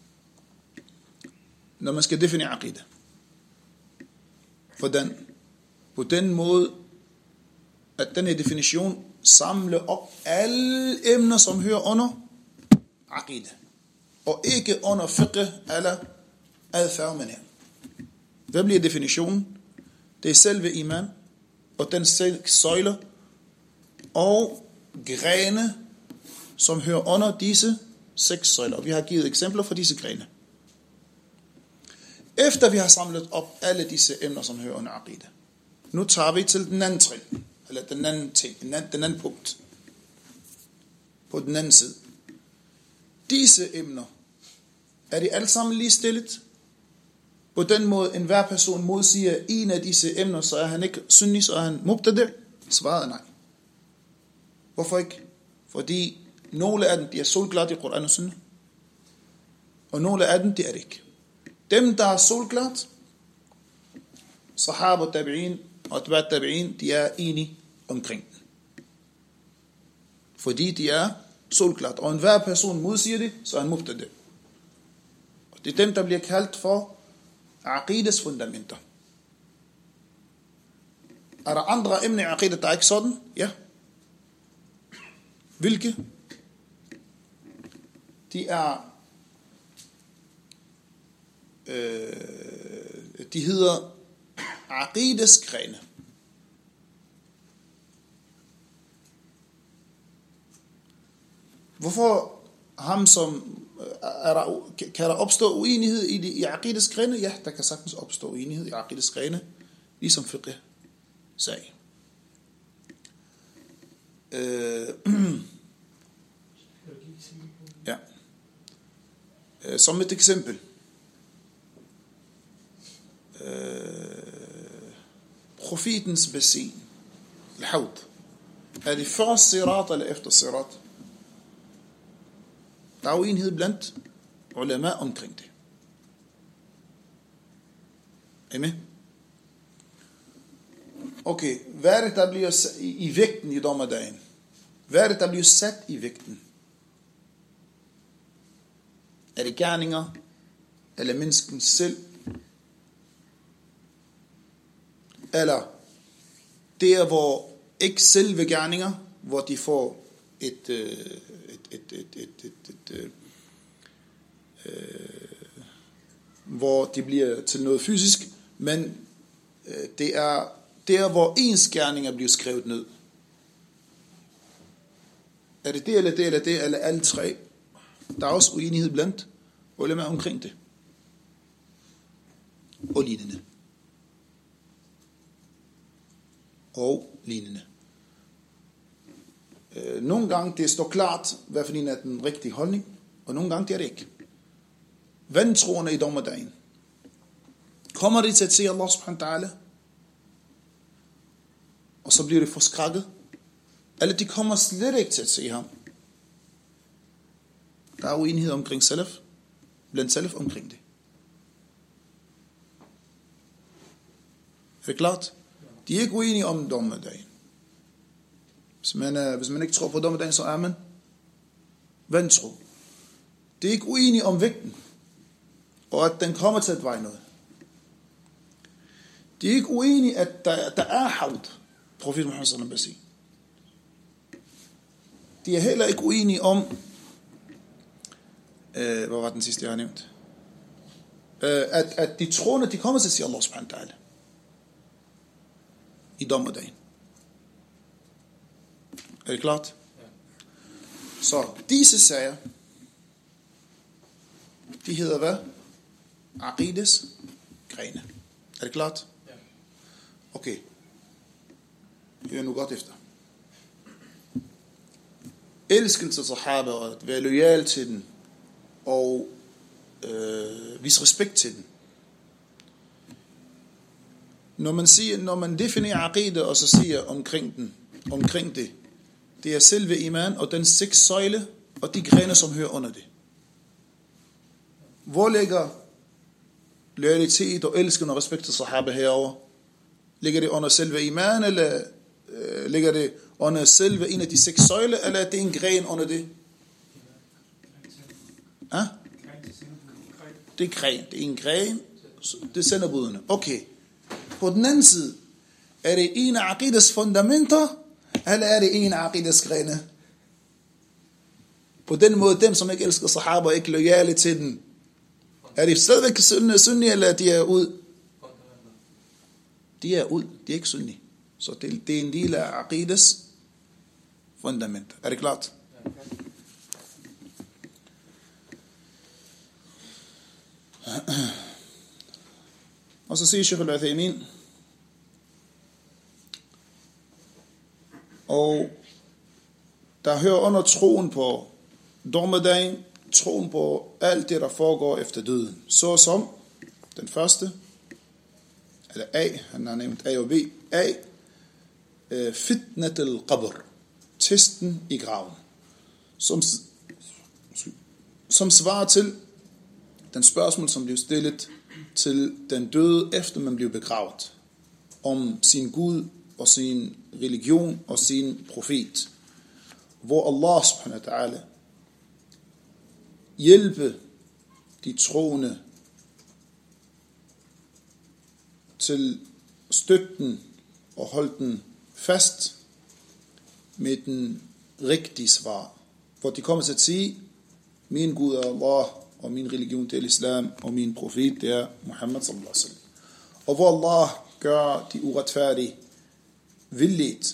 når man skal definere aqida, hvordan? På den måde, at den her definition samler op alle emner, som hører under aqida, og ikke under fiqh eller adfærd med her. Hvad bliver definitionen? Det er selve iman, og den søjler, og grene, som hører under disse seks søjler. Og vi har givet eksempler for disse grene. Efter vi har samlet op alle disse emner, som hører under aqida, nu tager vi til den anden trin, eller den anden ting, den anden, den anden punkt, på den anden side. Disse emner, er de alle sammen lige stillet? På den måde, en hver person modsiger en af disse emner, så er han ikke sunni, så er han mubtadi'. Svaret er nej. Hvorfor ikke? Fordi nogle af dem, de er solklart i Koran og Sunna, og nogle af dem, de er det ikke. Dem, der er solklart, sahaba, tabi'in og atba' tabi'in, de er enige omkring den. Fordi de er solklart. Og enhver person modsiger det, så er han mubtadi. Og det er dem, der bliver kaldt for aqidas fundamenter. Er der andre emner i aqidat, der er ikke sådan? Ja. Hvilke? De er øh, de hedder aqidas grene. Hvorfor ham som er der, kan der opstå uenighed i, de, i aqidas grene? Ja, der kan sagtens opstå uenighed i aqidas grene, ligesom fiqh sag. Øh, ja. Øh, som et eksempel. Øh, profetens basin, al-hawd, er det før sirat eller efter sirat? Der er uenighed blandt ulema omkring det. Er I med? Okay, hvad er det, der bliver i, i vægten i dommerdagen? Hvad er det, der bliver sat i vægten? Er det gerninger? Eller mennesken selv? Eller der, hvor ikke selve gerninger, hvor de får et, øh, et, et, et, et, et, et øh, øh, hvor de bliver til noget fysisk, men øh, det er der, hvor ens gerninger bliver skrevet ned. Er det det, eller det, eller det, eller alle tre? Der er også uenighed blandt ulema omkring det. Og lignende. Og lignende. Øh, nogle gange det står klart, hvad for en er den rigtige holdning, og nogle gange det er det ikke. Vantroende i dommerdagen. Kommer de til at se Allah subhanahu wa ta'ala, og så bliver det forskrækket? Eller de kommer slet ikke til at se ham? Der er uenighed omkring salaf, blandt salaf omkring det. Er det klart? De er ikke uenige om dommedagen. Hvis man, hvis man ikke tror på dommedagen, så er man vantro. De er ikke uenige om vægten, og at den kommer til at veje noget. De er ikke uenige, at der, der er havd, profet Muhammad sallallahu alaihi wasallam. De er heller ikke uenige om, øh, hvad var den sidste, jeg har nævnt? Øh, at, at de troende, de kommer til at sige Allah subhanahu wa ta'ala i dommedagen. Er det klart? Ja. Så disse sager, de hedder hvad? Aqidas grene. Er det klart? Ja. Okay. Hør nu godt efter. Elskelse til sahaba, og at være loyal til den, og øh, vise respekt til den. Når man siger, når man definerer aqida, og så siger omkring den, omkring det, det er selve iman, og den seks søjle, og de grene, som hører under det. Hvor ligger loyalitet og elsken og respekt til sahaba herover? Ligger det under selve iman, eller øh, ligger det under selve en af de seks søjle, eller er det en gren under det? Ja? Det er gren. Det er en gren. Det sender budene. Okay. På den anden side, er det en af aqidas fundamenter, eller er det en af aqidas grene? På den måde, dem som ikke elsker sahaba, ikke loyale til den, er de stadigvæk sunni, eller de er ud? De er ud. De er ikke sunni. Så det, det er en del af aqidas fundament. Er det klart? Og så siger Sheikh al-Uthaymin, og der hører under troen på dommedagen, troen på alt det, der foregår efter døden. Så som den første, eller A, han har nævnt A og B, A, fitnat al-qabr, testen i graven, som, som svarer til den spørgsmål, som blev stillet til den døde, efter man blev begravet, om sin Gud og sin religion og sin profet. hvor Allah subhanahu wa ta'ala hjælpe de troende til støtten og holde den fast med den rigtige svar, hvor de kommer til at sige, min Gud er Allah, og min religion det er islam, og min profet det er Muhammad sallallahu alaihi wasallam. Og hvor Allah gør de uretfærdige villigt.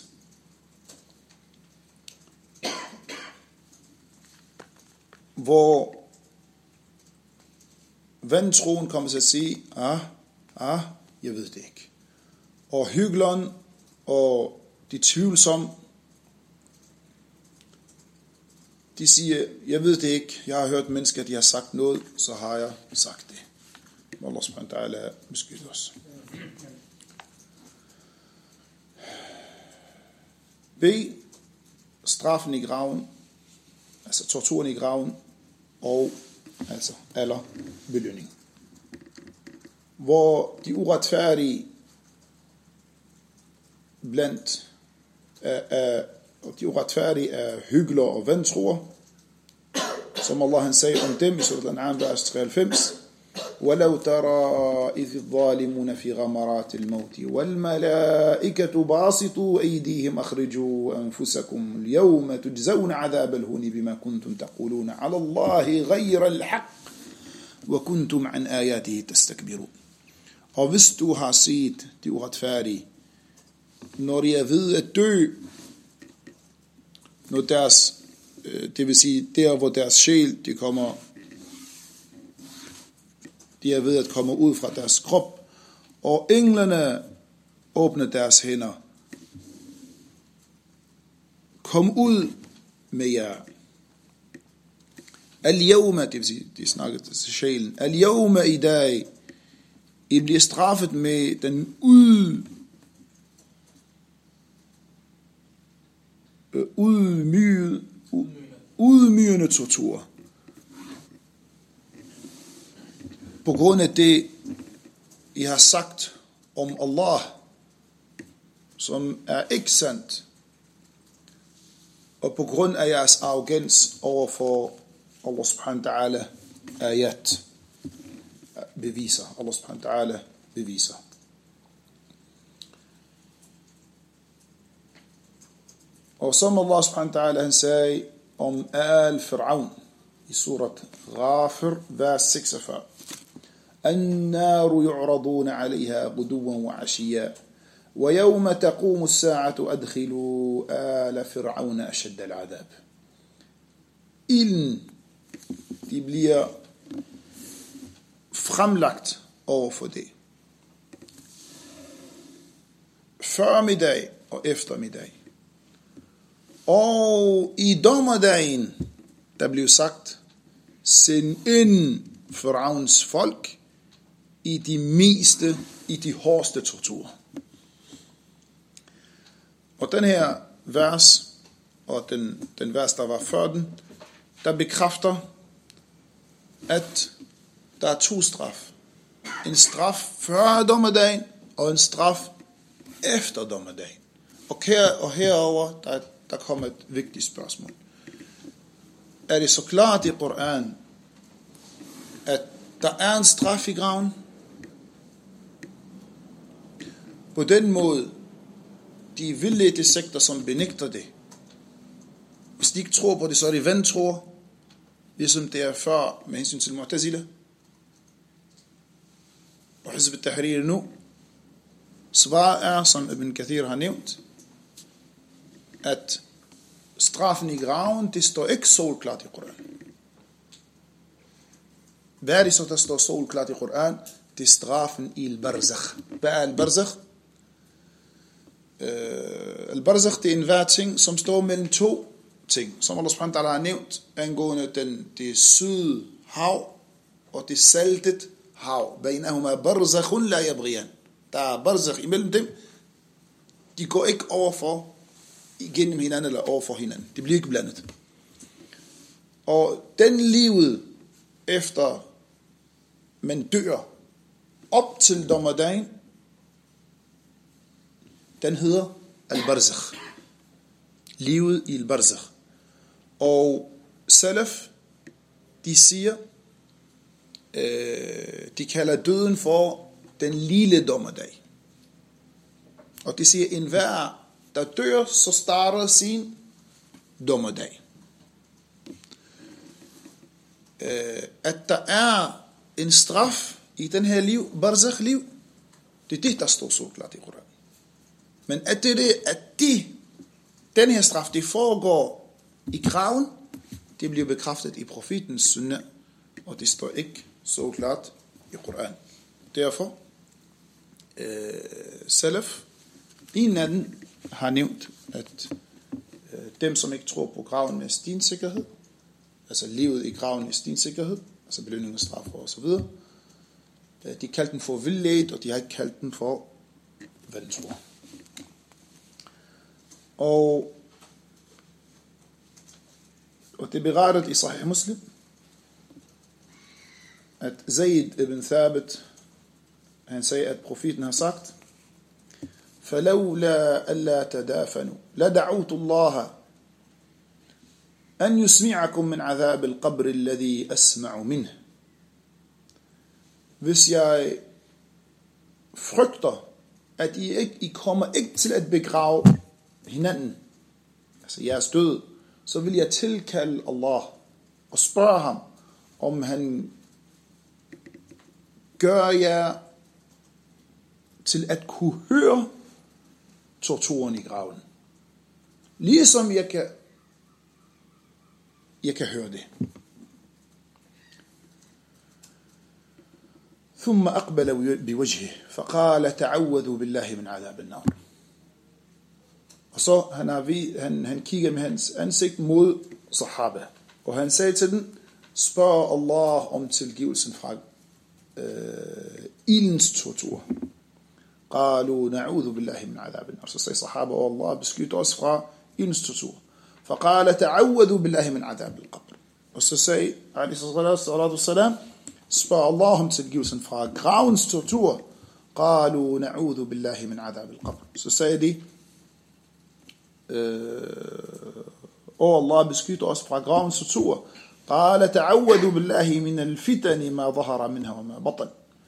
Hvor vantroen kommer til at sige, ah, ah, jeg ved det ikke. Og hykleren og de tvivlsomme, de siger, jeg ved det ikke, jeg har hørt mennesker, de har sagt noget, så har jeg sagt det. Allah subhanahu wa ta'ala beskytter os. B. Straffen i graven, altså torturen i graven, og altså eller belønning. Hvor de uretfærdige blandt er, er, de uretfærdige er hyklere og vantroer, som Allah han sagde om dem i surat Al-An'am vers treoghalvfems, وَلَوْ تَرَى إِذِ الظَّالِمُونَ فِي غَمَرَاتِ الْمَوْتِ وَالْمَلَائِكَةُ بَاسِطُوا أَيْدِيهِمْ أَخْرِجُوا أَنفُسَكُمْ الْيَوْمَ تُجْزَوْنَ عَذَابَ الْهُونِ بِمَا كُنْتُمْ تَقُولُونَ عَلَى اللَّهِ غَيْرَ الْحَقِّ وَكُنْتُمْ عَنْ آيَاتِهِ تَسْتَكْبِرُونَ. Og hvis du har set de uretfærdige, når de er ved at dø, når deres, det vil sige der hvor deres sjæl, de kommer, de er ved at komme ud fra deres krop, og englene åbner deres hænder, kom ud med jer. Al-yawma, det vil sige, de snakker til sjælen, al-yawma i dag, I bliver straffet med den ud udmygende, udmygende tortur. På grund af det, I har sagt om Allah, som er ikke sandt, og på grund af jeres arrogans overfor Allah subhanahu wa ta'ala ayat, beviser. Allah subhanahu wa ta'ala beviser. Og som Allah subhanahu wa ta'ala han sagde om al-Fir'aun i surat Ghafir, vers seksogfyrre. النار يعرضون عليها غدوا وعشيا ويوم تقوم الساعة أدخلوا آل فرعون أشد العذاب. Ilden, de bliver fremlagt over for det. Formiddag og eftermiddag. Og i dommerdagen, der blev sagt, send ind Faraons folk i de meste, i de hårdeste torturer. Og den her vers, og den, den vers, der var før den, der bekræfter, at der er to straf. En straf før dommedagen, og en straf efter dommedagen. Og, her, og herover der, der kommer et vigtigt spørgsmål. Er det så klart i Koran, at der er en straf i graven? På den måde, de vildledte sekter, som benægter det. Hvis de ikke tror på det, så er det vantroer, ligesom det er før med hensyn til Mu'tazila og Hizb al-Tahrir nu. Svar er, som Ibn Kathir har nævnt, at straffen i graven, det står ikke solklart i Koran. Hvad er det så, der står solklart i Koran? Det er straffen i al-Barzakh. Hvad er al-Barzakh? Uh, al-Barzakh, det er en hver ting, som står mellem to ting, som Allah subhanahu wa ta'ala har nævnt, angående den, det syde hav og det saltet hav. Bainahuma barzakhun la yabghiyan. Der er barzakh imellem dem. De går ikke over for igennem hinanden eller over for hinanden. Det bliver ikke blandet. Og den livet efter man dør op til dommerdagen, den hedder al-Barzakh. Livet i al-Barzakh. Og Salaf, de siger, øh, de kalder døden for den lille dommedag. Og de siger, enhver, der dør, så starter sin dommedag. Øh, at der er en straf i den her liv, barzakh-liv, det er det, der står så klart i Koranen. Men at det, det at de, den her straf, det foregår i graven, det bliver bekræftet i profetens sunnah, og det står ikke så klart i Koranen. Derfor, øh, Salaf, en af dem har nævnt, at øh, dem, som ikke tror på graven med stensikkerhed, altså livet i graven med stensikkerhed, altså belønning og straf og så videre, øh, de kaldte den for vildledt, og de har ikke kaldt den for vantro. Og, og det berettet i Sahih Muslim, at Zayd ibn Thabit, han sagde, at profeten har sagt, فلولا ألا تدافنوا لدعوت الله أن يسمعكم من عذاب القبر الذي أسمع منه. Hvis jeg frygter, at I, ikke, I kommer ikke til at begrave hinanden, altså jeres død, så vil jeg tilkalde Allah og spørge ham, om han gør jer til at kunne høre torturen i graven. Ligesom jeg kan, jeg kan høre det. ثم أقبل بوجهه فقال تعوذوا بالله من عذاب النار. Og så han, har, han, han kigger med hans ansigt mod sahaba, og han sagde til den, spørg Allah om tilgivelsen fra øh, ildens tortur. قالوا نعوذ بالله من عذاب النار. Så sagde sahaba, og Allah beskytter os fra ildens tortur. فقال تعوذوا بالله من عذاب القبر. Og så sagde عليه الصلاة والسلام, spørg Allah om tilgivelsen fra gravens tortur. قالوا نعوذ بالله من عذاب القبر. Så sagde de, og Allah beskytter os fra gravens tortur. قال تعوذوا بالله من الفتن ما ظهر منها وما بطن.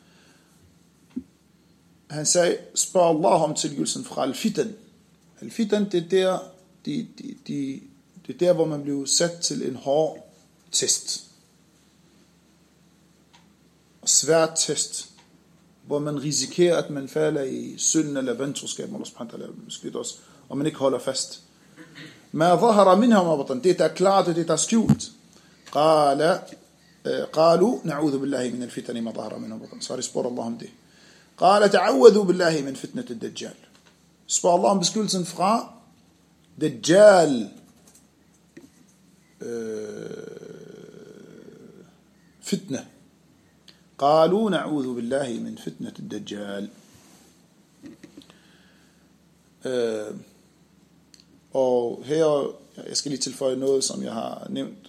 Han sagde, spørg Allah om tilgivelsen fra al-fitan. Al-fitan, det er der, de, de, de, det er der, hvor man bliver sat til en hård test. Og svær test, hvor man risikerer, at man falder i synd eller ventroskab, Allah subhanahu wa ta'ala beskytter os, og man ikke holder fast. Ma zahara minha wa batan, det der er klart, det der er skjult. Qala, qalu, na'udhu billahi min al-fitani ma zahara minha wa batan. Så har de spurgt Allah om det. قال تعوذوا بالله من فتنة الدجال. spørg Allah om beskyttelsen fra Dajjal, fitne. قالوا نعوذ بالله من فتنة الدجال. Og her, jeg skal lige tilføje noget, som jeg har nævnt.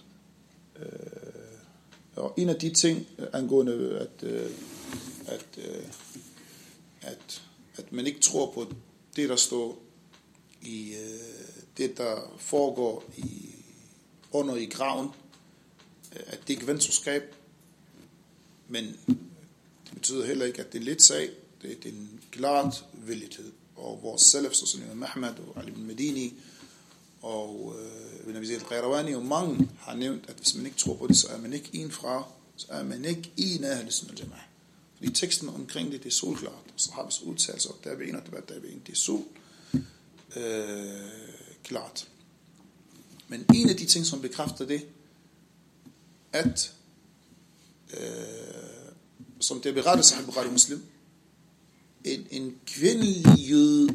Og en af de ting angående at at At, at man ikke tror på det, der står i det, der foregår i, under i graven, at det ikke er ventroskab, men det betyder heller ikke, at det er lidt sag, det, det er en klart villighed. Og vores salaf, som Imam Ahmad og Ali ibn Medini og Ibn Abi Zayd al-Qayrawani og mange har nævnt, at hvis man ikke tror på det, så er man ikke en fra, så er man ikke en af Ahl-Sunnah al-Jama'ah. Fordi teksten omkring det, det er solklart. Så har vi så udtalelser, der er ved en, og der er ved en. Det er sol øh, klart. Men en af de ting, som bekræfter det, at øh, som det er berettet sig i Bukhari Muslim, en, en kvindelig jøde,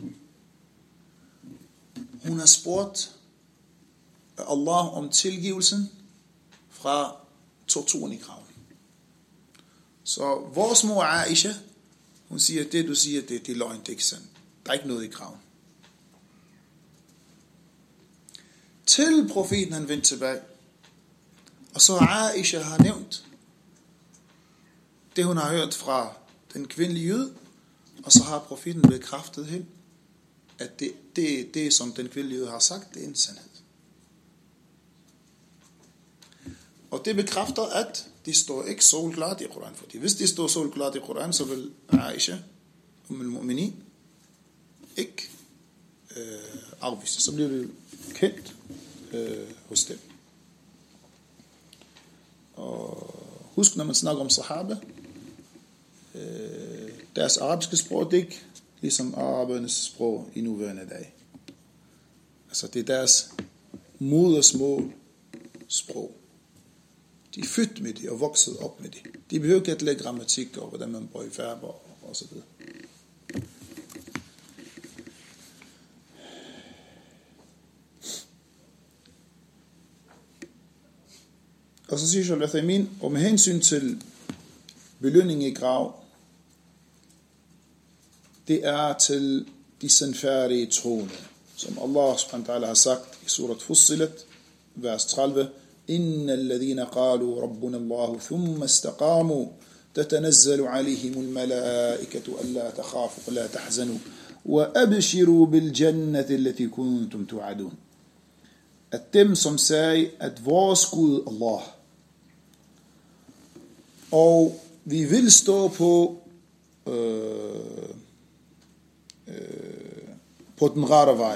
hun har spurgt Allah om tilgivelsen fra torturen i graven. Så vores mor Aisha, hun siger, det du siger, det, det er løgn, det er ikke sandt. Der er ikke noget i graven. Til profeten han vendte tilbage, og så Aisha har nævnt det, hun har hørt fra den kvindelige jøde, og så har profeten bekræftet hende, at det, det, det som den kvindelige jøde har sagt, det er en sandhed. Og det bekræfter, at det står ikke solklart i Koran. Fordi hvis det står solklart i Koran, så vil Aisha, Umm al-Mu'minin, ikke øh, afvise. Så bliver det kendt øh, hos dem. Og husk, når man snakker om sahaba, øh, deres arabiske sprog, det er ikke ligesom arabernes sprog i nuværende dag. Altså det er deres modersmål sprog. De er født med det og vokset op med det. De behøver ikke at lægge grammatik og hvordan man bruger verber og så videre. Og så siger Sheikh Al-Uthaymin, og med hensyn til belønning i grav, det er til de sandfærdige troende, som Allah subhanahu wa ta'ala har sagt i surat Fussilat, vers tredive, إن الذين قالوا ربنا الله ثم استقاموا تتنزل عليهم الملائكة ألا تخافوا ولا تحزنوا وأبشروا بالجنة التي كنتم توعدون. At dem som sagde, at vores Gud Allah, og vi vil stå på øh, øh, på den rette vej,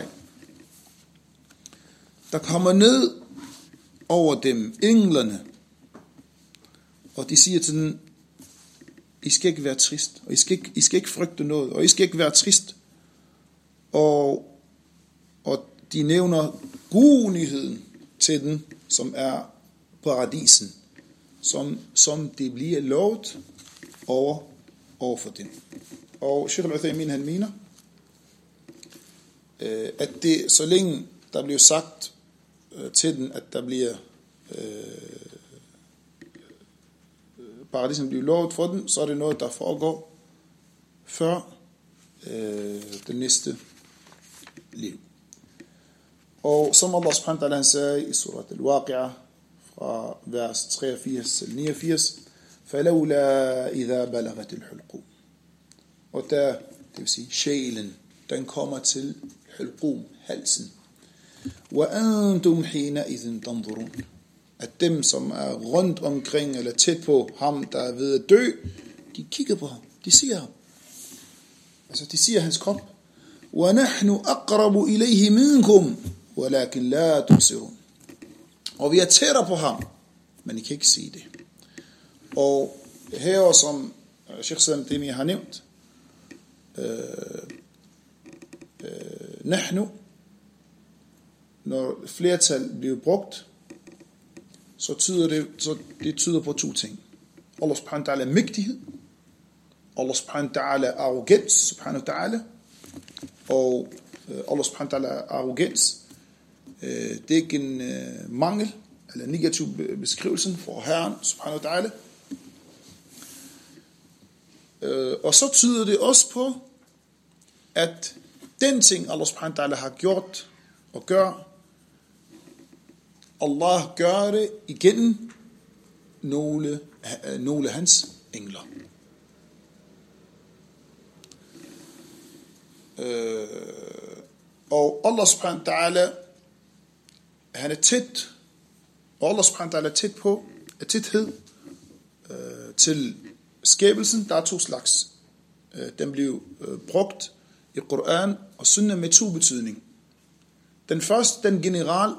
der kommer ned over dem englerne, og de siger til den, I skal ikke være trist, og I skal ikke, I skal ikke frygte noget, og I skal ikke være trist, og, og de nævner godnyheden til den, som er paradisen, som, som det bliver lovet over, over for dem. Og Sheikh Al-Uthaymin, han mener, øh, at det, så længe der bliver sagt øh, til den, at der bliver øh, paradisen bliver lovet for den, så er det noget, der foregår før øh, det næste liv. Og som Allah subhanahu wa ta'ala sagde i surat al-Waqi'ah fra vers treogfirs til niogfirs, فَلَوْلَا إِذَا بَلَغَتِ الْحُلْقُومِ. Og der, det vil sige sjælen, den kommer til hulqum, halsen. وَأَنْتُمْ حِينَئِذٍ تَنْظُرُونَ. At dem, som er rundt omkring eller tæt på ham, der er ved at dø, de kigger på ham, de ser ham. Altså de ser hans krop. وَنَحْنُ أَقْرَبُ إِلَيْهِ مِنْكُمْ وَلَكِنْ لَا تُبْصِرُونَ. Og vi er tættere på ham, men I kan ikke se det. Og her, som Sheikh Salam Timi har nævnt, øh, øh, nahnu, når flertal bliver brugt, så tyder det, så det tyder på to ting. Allah subhanahu wa ta'ala mægtighed, Allah subhanahu wa ta'ala arrogens, subhanahu wa ta'ala, og øh, Allah subhanahu wa ta'ala arrogens, øh, det er ikke en øh, mangel, eller negativ beskrivelse for Herren, subhanahu wa ta'ala. Øh, og så tyder det også på, at den ting, Allah subhanahu wa ta'ala har gjort og gør, Allah gør det igennem nogle, nogle af hans engler. Øh, og Allah subhanahu wa ta'ala, han er tæt, og Allah subhanahu wa ta'ala er tæt på, er tæthed øh, til skabelsen. Der er to slags. Øh, den blev øh, brugt i Koran og Sunnah med to betydning. Den første, den general,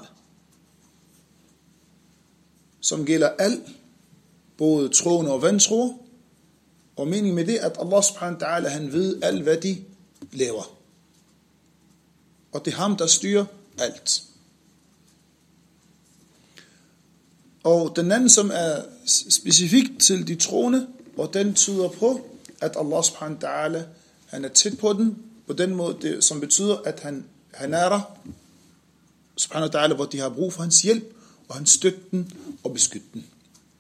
som gælder alt, både troende og vantro, og meningen med det, at Allah subhanahu wa ta'ala, han ved alt, hvad de laver. Og det er ham, der styrer alt. Og den anden, som er specifikt til de troende, og den tyder på, at Allah subhanahu wa ta'ala, han er tæt på den, på den måde, det, som betyder, at han, han er der, subhanahu wa ta'ala, hvor de har brug for hans hjælp, og han støtter den og beskytter den.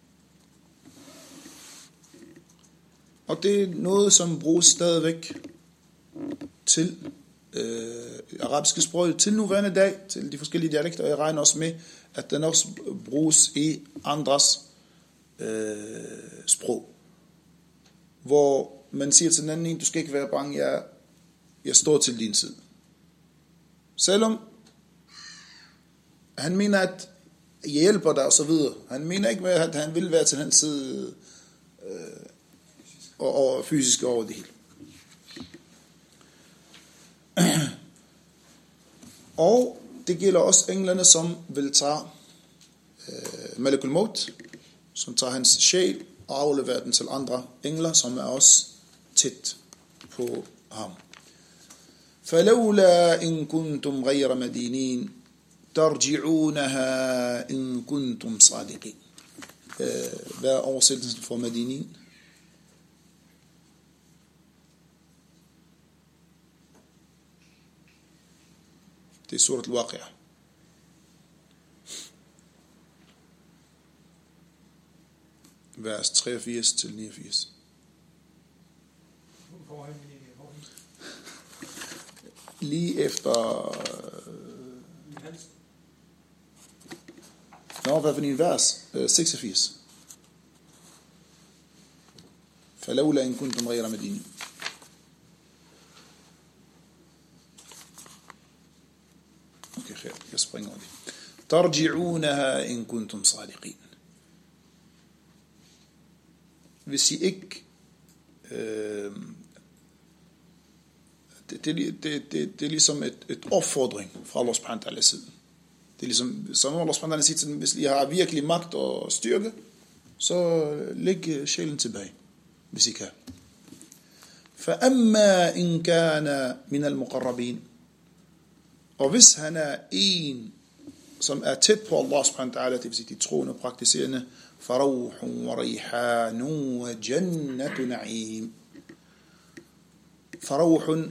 Og det er noget, som bruges stadigvæk til øh, arabiske sprog til nuværende dag, til de forskellige dialekter, og jeg regner også med, at den også bruges i andres øh, sprog. Hvor man siger til den anden en, du skal ikke være bange, jeg, jeg står til din side. Selvom han mener, at hjælper dig og så videre. Han mener ikke med, at han vil være til hans side øh, og, og fysisk over det hele. Og det gælder også englene, som vil tage øh, Malakul Maut, som tager hans sjæl og afleverer den til andre engler, som er også tæt på ham. فَلَوْلَا إِن كُنْتُمْ غَيْرَ مَدِينِينَ تَرْجِعُونَهَا إِن كُنْتُمْ صَادِقِينَ. Hvad er oversættelsen for Medinin? Det er surat al-Waqi'ah. Vers treogfirs til niogfirs. Lige efter... Nå, hvad for en vers? seksogfirs. فَلَوْلَا إِن كُنْتُمْ غَيْرَ مَدِينِينَ. Okay, خير. Jeg springer over det. تَرْجِعُونَهَا إِن كُنْتُمْ صَادِقِينَ. Hvis I ikke... Øh, det, det, det, det, det er ligesom et, et opfordring fra Allah subhanahu wa ta'ala side. Det er ligesom, som Allah subhanahu wa ta'ala siger til dem, hvis I har virkelig magt og styrke, så læg sjælen tilbage, hvis I kan. فَأَمَّا إِن كَانَ مِنَ الْمُقَرَّبِينَ. Og hvis han er en, som er tæt på Allah subhanahu wa ta'ala, det vil sige de troende og praktiserende, فَرَوْحٌ وَرَيْحَانٌ وَجَنَّةُ نَعِيمٌ. فَرَوْحٌ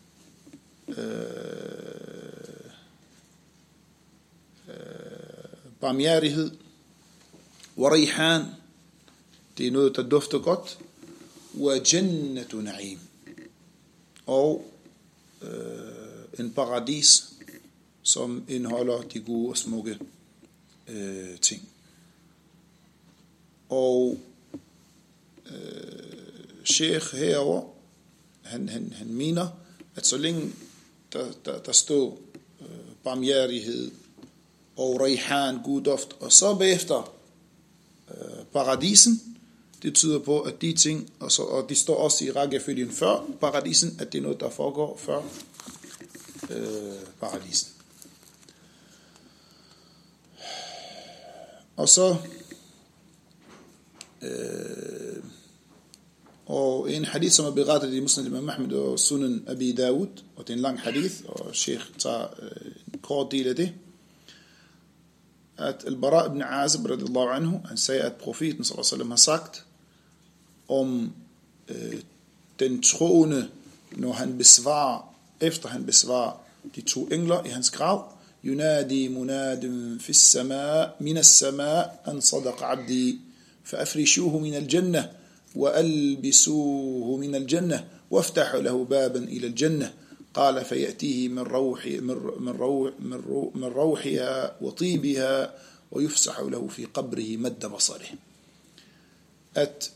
barmhjertighed, وَرَيْحَانٌ, det er noget, der dufter godt, وَجَنَّةُ نَعِيمٌ, og øh, en paradis, som indeholder de gode og smukke øh, ting. Og øh, Sheikh herover, han, han, han mener, at så længe der, der, der står øh, barmhjertighed og rayhan, god duft, og så bagefter øh, paradisen, det tyder på, at de ting, og, så, og de står også i rækkefølgen før paradisen, at det er noget, der foregår før øh, paradisen. Og så øh, og en hadith, som er berettet i Musnad Imam Ahmed og Sunan Abi Dawud, og det er en lang hadith, og Sheikh tager øh, en kort del af det, at Al-Bara ibn Azib radiyallahu anhu, han sagde, at profeten sallallahu alaihi wasallam har sagt om øh, den troende, når han besvarer, efter han besvarer de to engler i hans grav, ينادي مناد في السماء من السماء أن صدق عبدي فأفرشوه من الجنة وألبسوه من الجنة وافتحوا له بابا إلى الجنة قال فيأتيه من روح من روح من روحها وطيبها ويفسح له في قبره مد بصره. At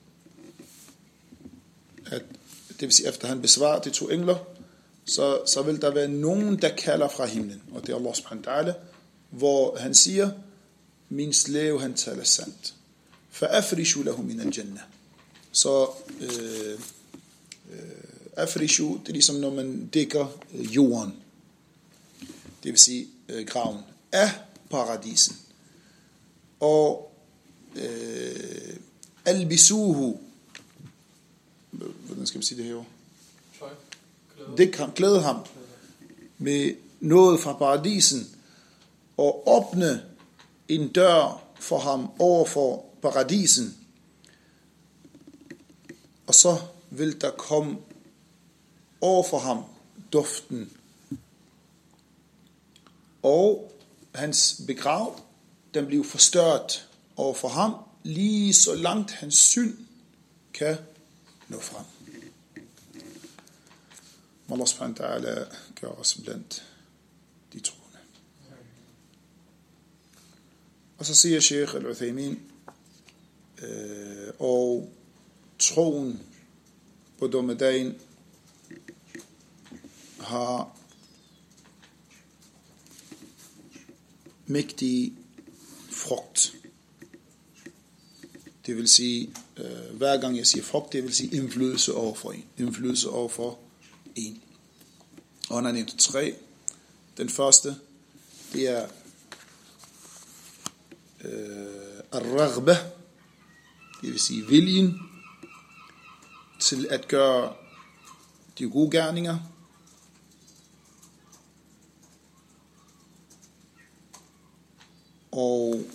at det vil sige, efter han besvarer de to engler, så, så vil der være nogen, der kalder fra himlen, og det er Allah subhanahu wa ta'ala, hvor han siger, min slave, han taler sandt. فَأَفْرِشُوا لَهُ مِنَ الْجَنَّةِ. Så øh, øh, afrishu, det er ligesom, når man dækker øh, jorden, det vil sige øh, graven, af paradisen. Og øh, albisuhu, hvordan skal man sige det her? Dæk ham, klæde ham med noget fra paradisen, og åbne en dør for ham over for paradisen, og så vil der komme over for ham duften, og hans begrav, den bliver forstørret over for ham, lige så langt hans syn kan nå frem. Allah subhanahu wa ta'ala gør os blandt de troende. Og så siger Sheikh Al-Uthaymin, øh, og troen på dommedagen har mægtige frugt. Det vil sige, øh, hver gang jeg siger frugt, det vil sige indflydelse over for en. Indflydelse over for en. Og han har nævnt tre. Den første, det er øh, al-raghba, det vil sige viljen til at gøre de gode gerninger. Og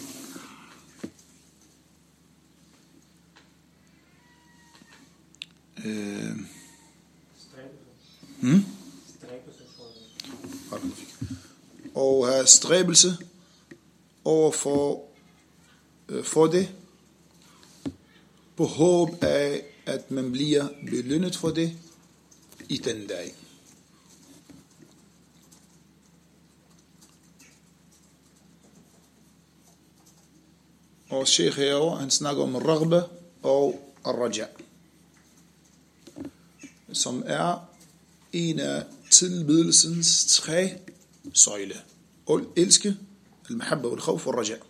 øh, hmm? og have stræbelse over for, øh, for det, på håb af, at man bliver belønnet for det i den dag. Og Sheikh herovre, han snakker om raghba og al-raja, som er en af tilbedelsens tre søjle. Og elske, al-mahabba, al-khawf og al-raja.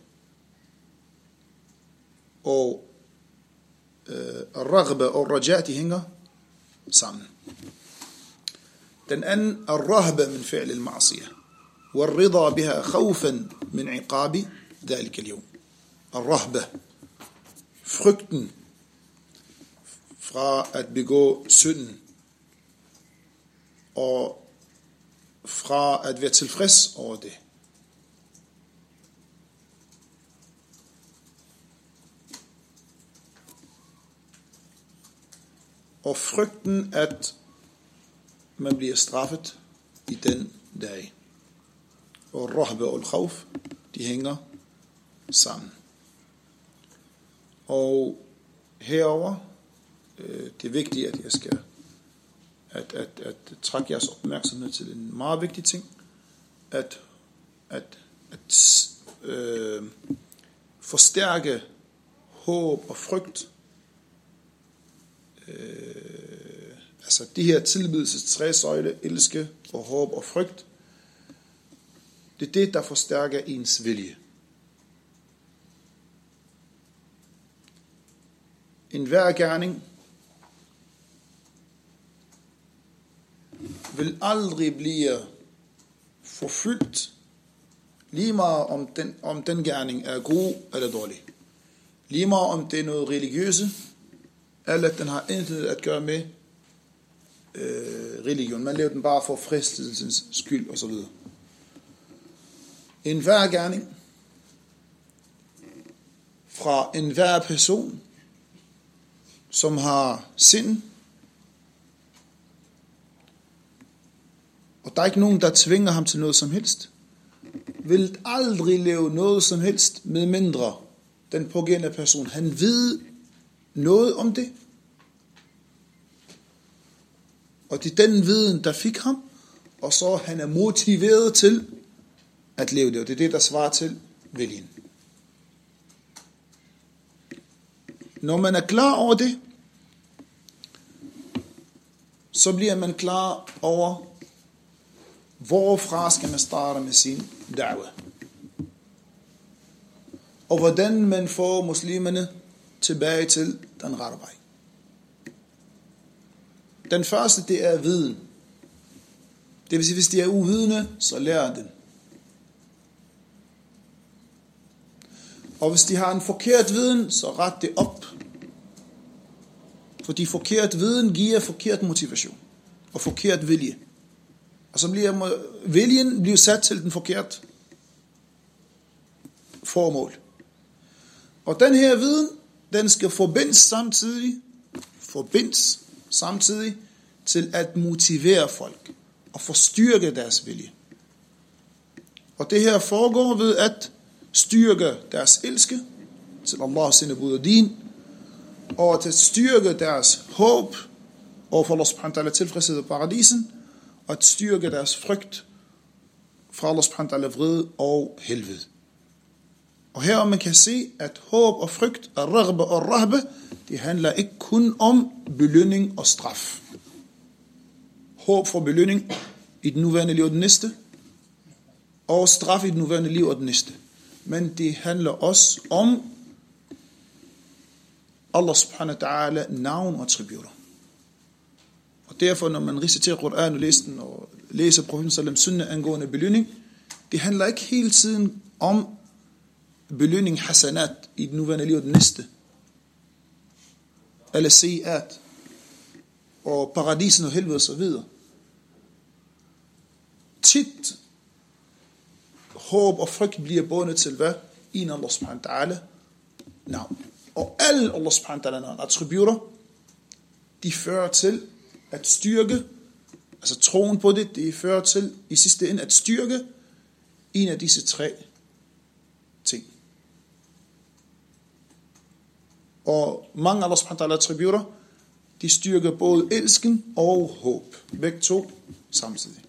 Og øh, al-raghba og al-raja, de hænger sammen. Den anden, al-rahba min fi'l al-ma'siyah, wal-rida biha khawfan min iqabi dhalika al-yawm. Al-rahba, frygten fra at begå synden, og fra at være tilfreds over det. Og frygten, at man bliver straffet i den dag. Og rahba og khawf, de hænger sammen. Og herover, øh, det er vigtigt, at jeg skal at, at, at trække jeres opmærksomhed til en meget vigtig ting, at, at, at øh, forstærke håb og frygt. Øh, altså de her tilbedelses tre søjle, elske og håb og frygt, det er det, der forstærker ens vilje. En hver gerning vil aldrig blive forfyldt, lige meget om den, om den gerning er god eller dårlig. Lige meget om det er noget religiøse, eller den har intet at gøre med øh, religion. Man laver den bare for fristelsens skyld osv. En hver gerning fra en hver person, som har sind, og der er ikke nogen, der tvinger ham til noget som helst, vil aldrig lave noget som helst, med mindre den pågældende person, han ved noget om det. Og det er den viden, der fik ham, og så han er motiveret til at leve det, og det er det, der svarer til viljen. Når man er klar over det, så bliver man klar over, hvorfra skal man starte med sin da'wah. Og hvordan man får muslimerne tilbage til den rette vej. Den første, det er viden. Det vil sige, hvis de er uvidende, så lærer den. Og hvis de har en forkert viden, så ret det op. Fordi forkert viden giver forkert motivation og forkert vilje. Og så bliver viljen bliver sat til den forkert formål. Og den her viden, den skal forbindes samtidig, forbindes samtidig til at motivere folk og forstyrke deres vilje. Og det her foregår ved at styrke deres elske til Allah sine bud og din, og til at styrke deres håb overfor Allah subhanahu wa ta'ala tilfredshed i paradisen, og at styrke deres frygt fra Allah subhanahu wa ta'ala vrede og helvede. Og her man kan se, at håb og frygt, al-raghba og rahba, det handler ikke kun om belønning og straf. Håb for belønning i den nuværende liv og den næste, og straf i den nuværende liv og den næste. men det handler også om Allah subhanahu wa ta'ala navn og attributter. Og derfor, når man reciterer Koran og læser den, og læser profeten sallam sunna angående belønning, det handler ikke hele tiden om belønning hasanat i den nuværende liv og den næste, eller seat, og paradisen og helvede og så videre. Tit håb og frygt bliver bundet til hvad? En Allah subhanahu wa ta'ala navn. Og alle Allah subhanahu wa ta'ala navn, attributter, de fører til at styrke, altså troen på det, det fører til i sidste ende at styrke en af disse tre ting. Og mange Allah subhanahu wa ta'ala attributter, de styrker både elsken og håb. Begge to samtidig.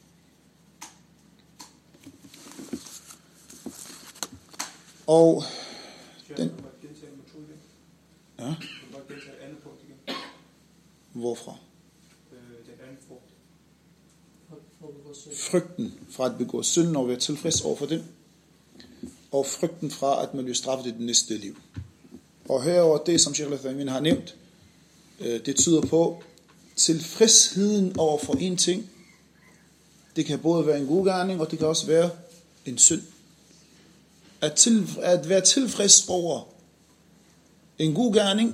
Og den, ja. Hvorfra? Frygten fra at begå synd og være tilfreds over for den, og frygten fra at man bliver straffet i det næste liv. Og herover det, som Sheikh Al-Uthaymeen har nævnt, det tyder på tilfredsheden over for en ting. Det kan både være en god gerning, og det kan også være en synd. At, til, at være tilfreds over en god gerning,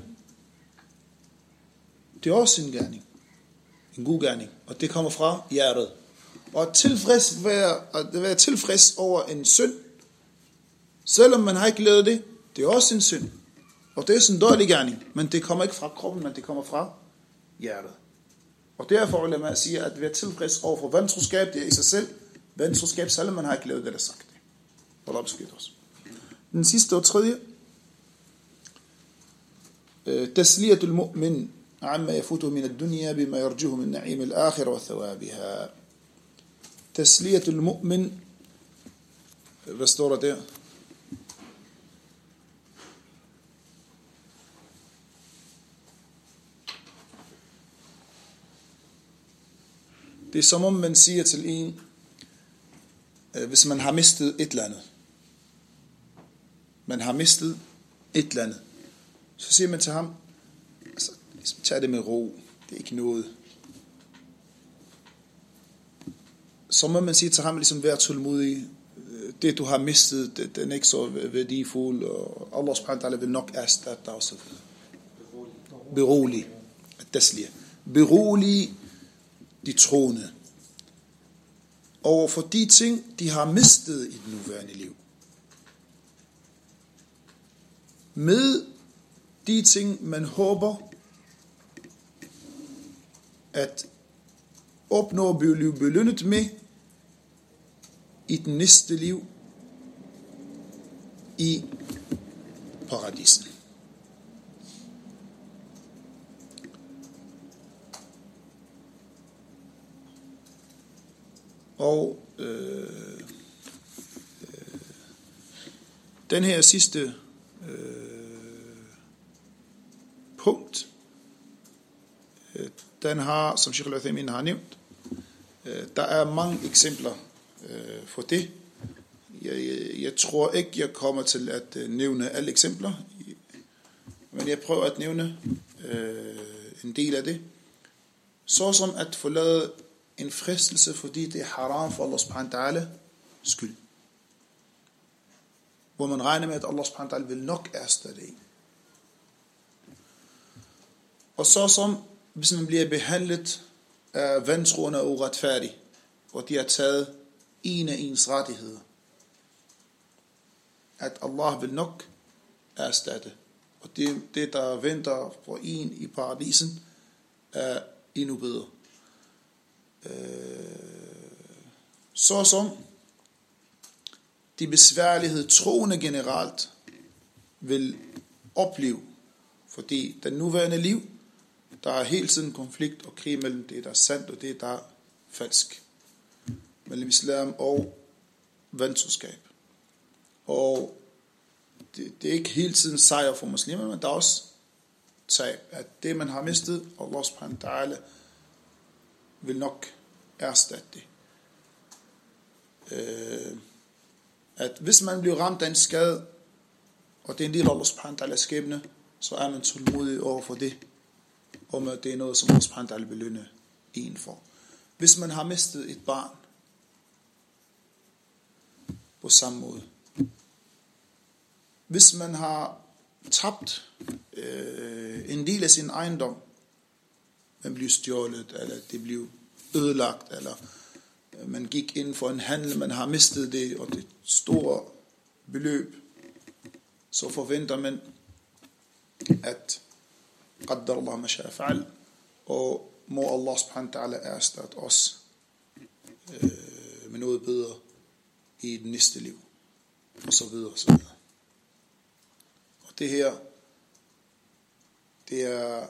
det er også en gerning. En god gerning. Og det kommer fra hjertet. Og at, tilfreds være, at være tilfreds over en synd, selvom man har ikke lavet det, det er også en synd. Og det er sådan en dårlig gerning. Men det kommer ikke fra kroppen, men det kommer fra hjertet. Og derfor vil man sige, at være tilfreds over for vantroskab, det er i sig selv vantroskab, selvom man har ikke lavet det eller sagt det. Allah beskytter os. Den sidste og tredje. تسلية المؤمن عما يفوته من الدنيا بما يرجوه من نعيم الآخرة وثوابها. تسلية المؤمن. Hvad står der der? Det er som om man siger til en, hvis man har mistet et eller andet. Man har mistet et eller andet. Så siger man til ham, altså, tag det med ro, det er ikke noget. Så må man sige til ham, ligesom vær tålmodig, det du har mistet, det, den er ikke så værdifuld, og Allah subhanahu wa ta'ala vil nok erstatte dig og så videre. Berolig. Tasliya. Berolig de troende over for de ting, de har mistet i det nuværende liv. Med de ting, man håber at opnå at blive belønnet med i den næste liv i paradisen. Og øh, øh, den her sidste øh, punkt, øh, den har, som Sheikh Al-Uthaymeen har nævnt, øh, der er mange eksempler øh, for det. Jeg, jeg, jeg tror ikke, jeg kommer til at øh, nævne alle eksempler, men jeg prøver at nævne øh, en del af det, såsom at forlade en fristelse, fordi det er haram for Allah subhanahu wa ta'ala skyld. Hvor man regner med, at Allah subhanahu wa ta'ala vil nok erstatte en. Og så som, hvis man bliver behandlet af vantroende og uretfærdig, hvor de har taget en af ens rettigheder, at Allah vil nok erstatte. Og det, det der venter for en i paradisen, er endnu bedre. Så som de besværlighed troende generelt vil opleve, fordi den nuværende liv, der er hele tiden konflikt og krig mellem det, der er sandt og det, der er falsk, mellem islam og vantroskab. Og det, det er ikke hele tiden sejr for muslimer, men der er også tab, at det man har mistet, Allah subhanahu wa ta'ala vil nok erstatte det. Øh, at hvis man bliver ramt af en skade, og det er en del af Allah subhanahu wa ta'ala skæbne, så er man tålmodig over for det, og at det er noget, som Allah subhanahu wa ta'ala belønner en for. Hvis man har mistet et barn, på samme måde. Hvis man har tabt øh, en del af sin ejendom, man bliver stjålet, eller det bliver ødelagt, eller man gik ind for en handel, man har mistet det, og det store beløb, så forventer man, at qaddar Allah ma sha'a fa'al, og må Allah subhanahu wa ta'ala erstatte os øh, med noget bedre i det næste liv, og så videre, og så videre. Og det her, det er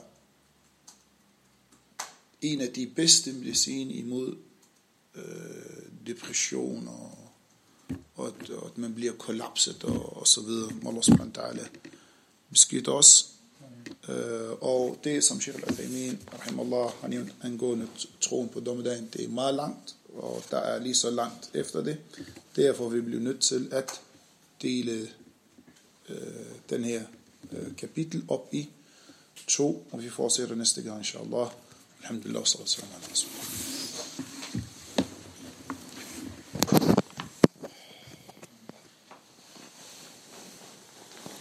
en af de bedste medicin imod øh, depression, og, og, at, og at man bliver kollapset, og, og så videre. Allah subhanahu wa ta'ala beskytter os. Øh, og det, som Sheikh al-Uthaymin, rahimallah, han nævnte angående troen på dommedagen, det er meget langt, og der er lige så langt efter det. Derfor vil vi blive nødt til at dele øh, den her øh, kapitel op i to, og vi fortsætter næste gang, inshallah. Alhamdulillah, sallallahu alaihi wa sallam.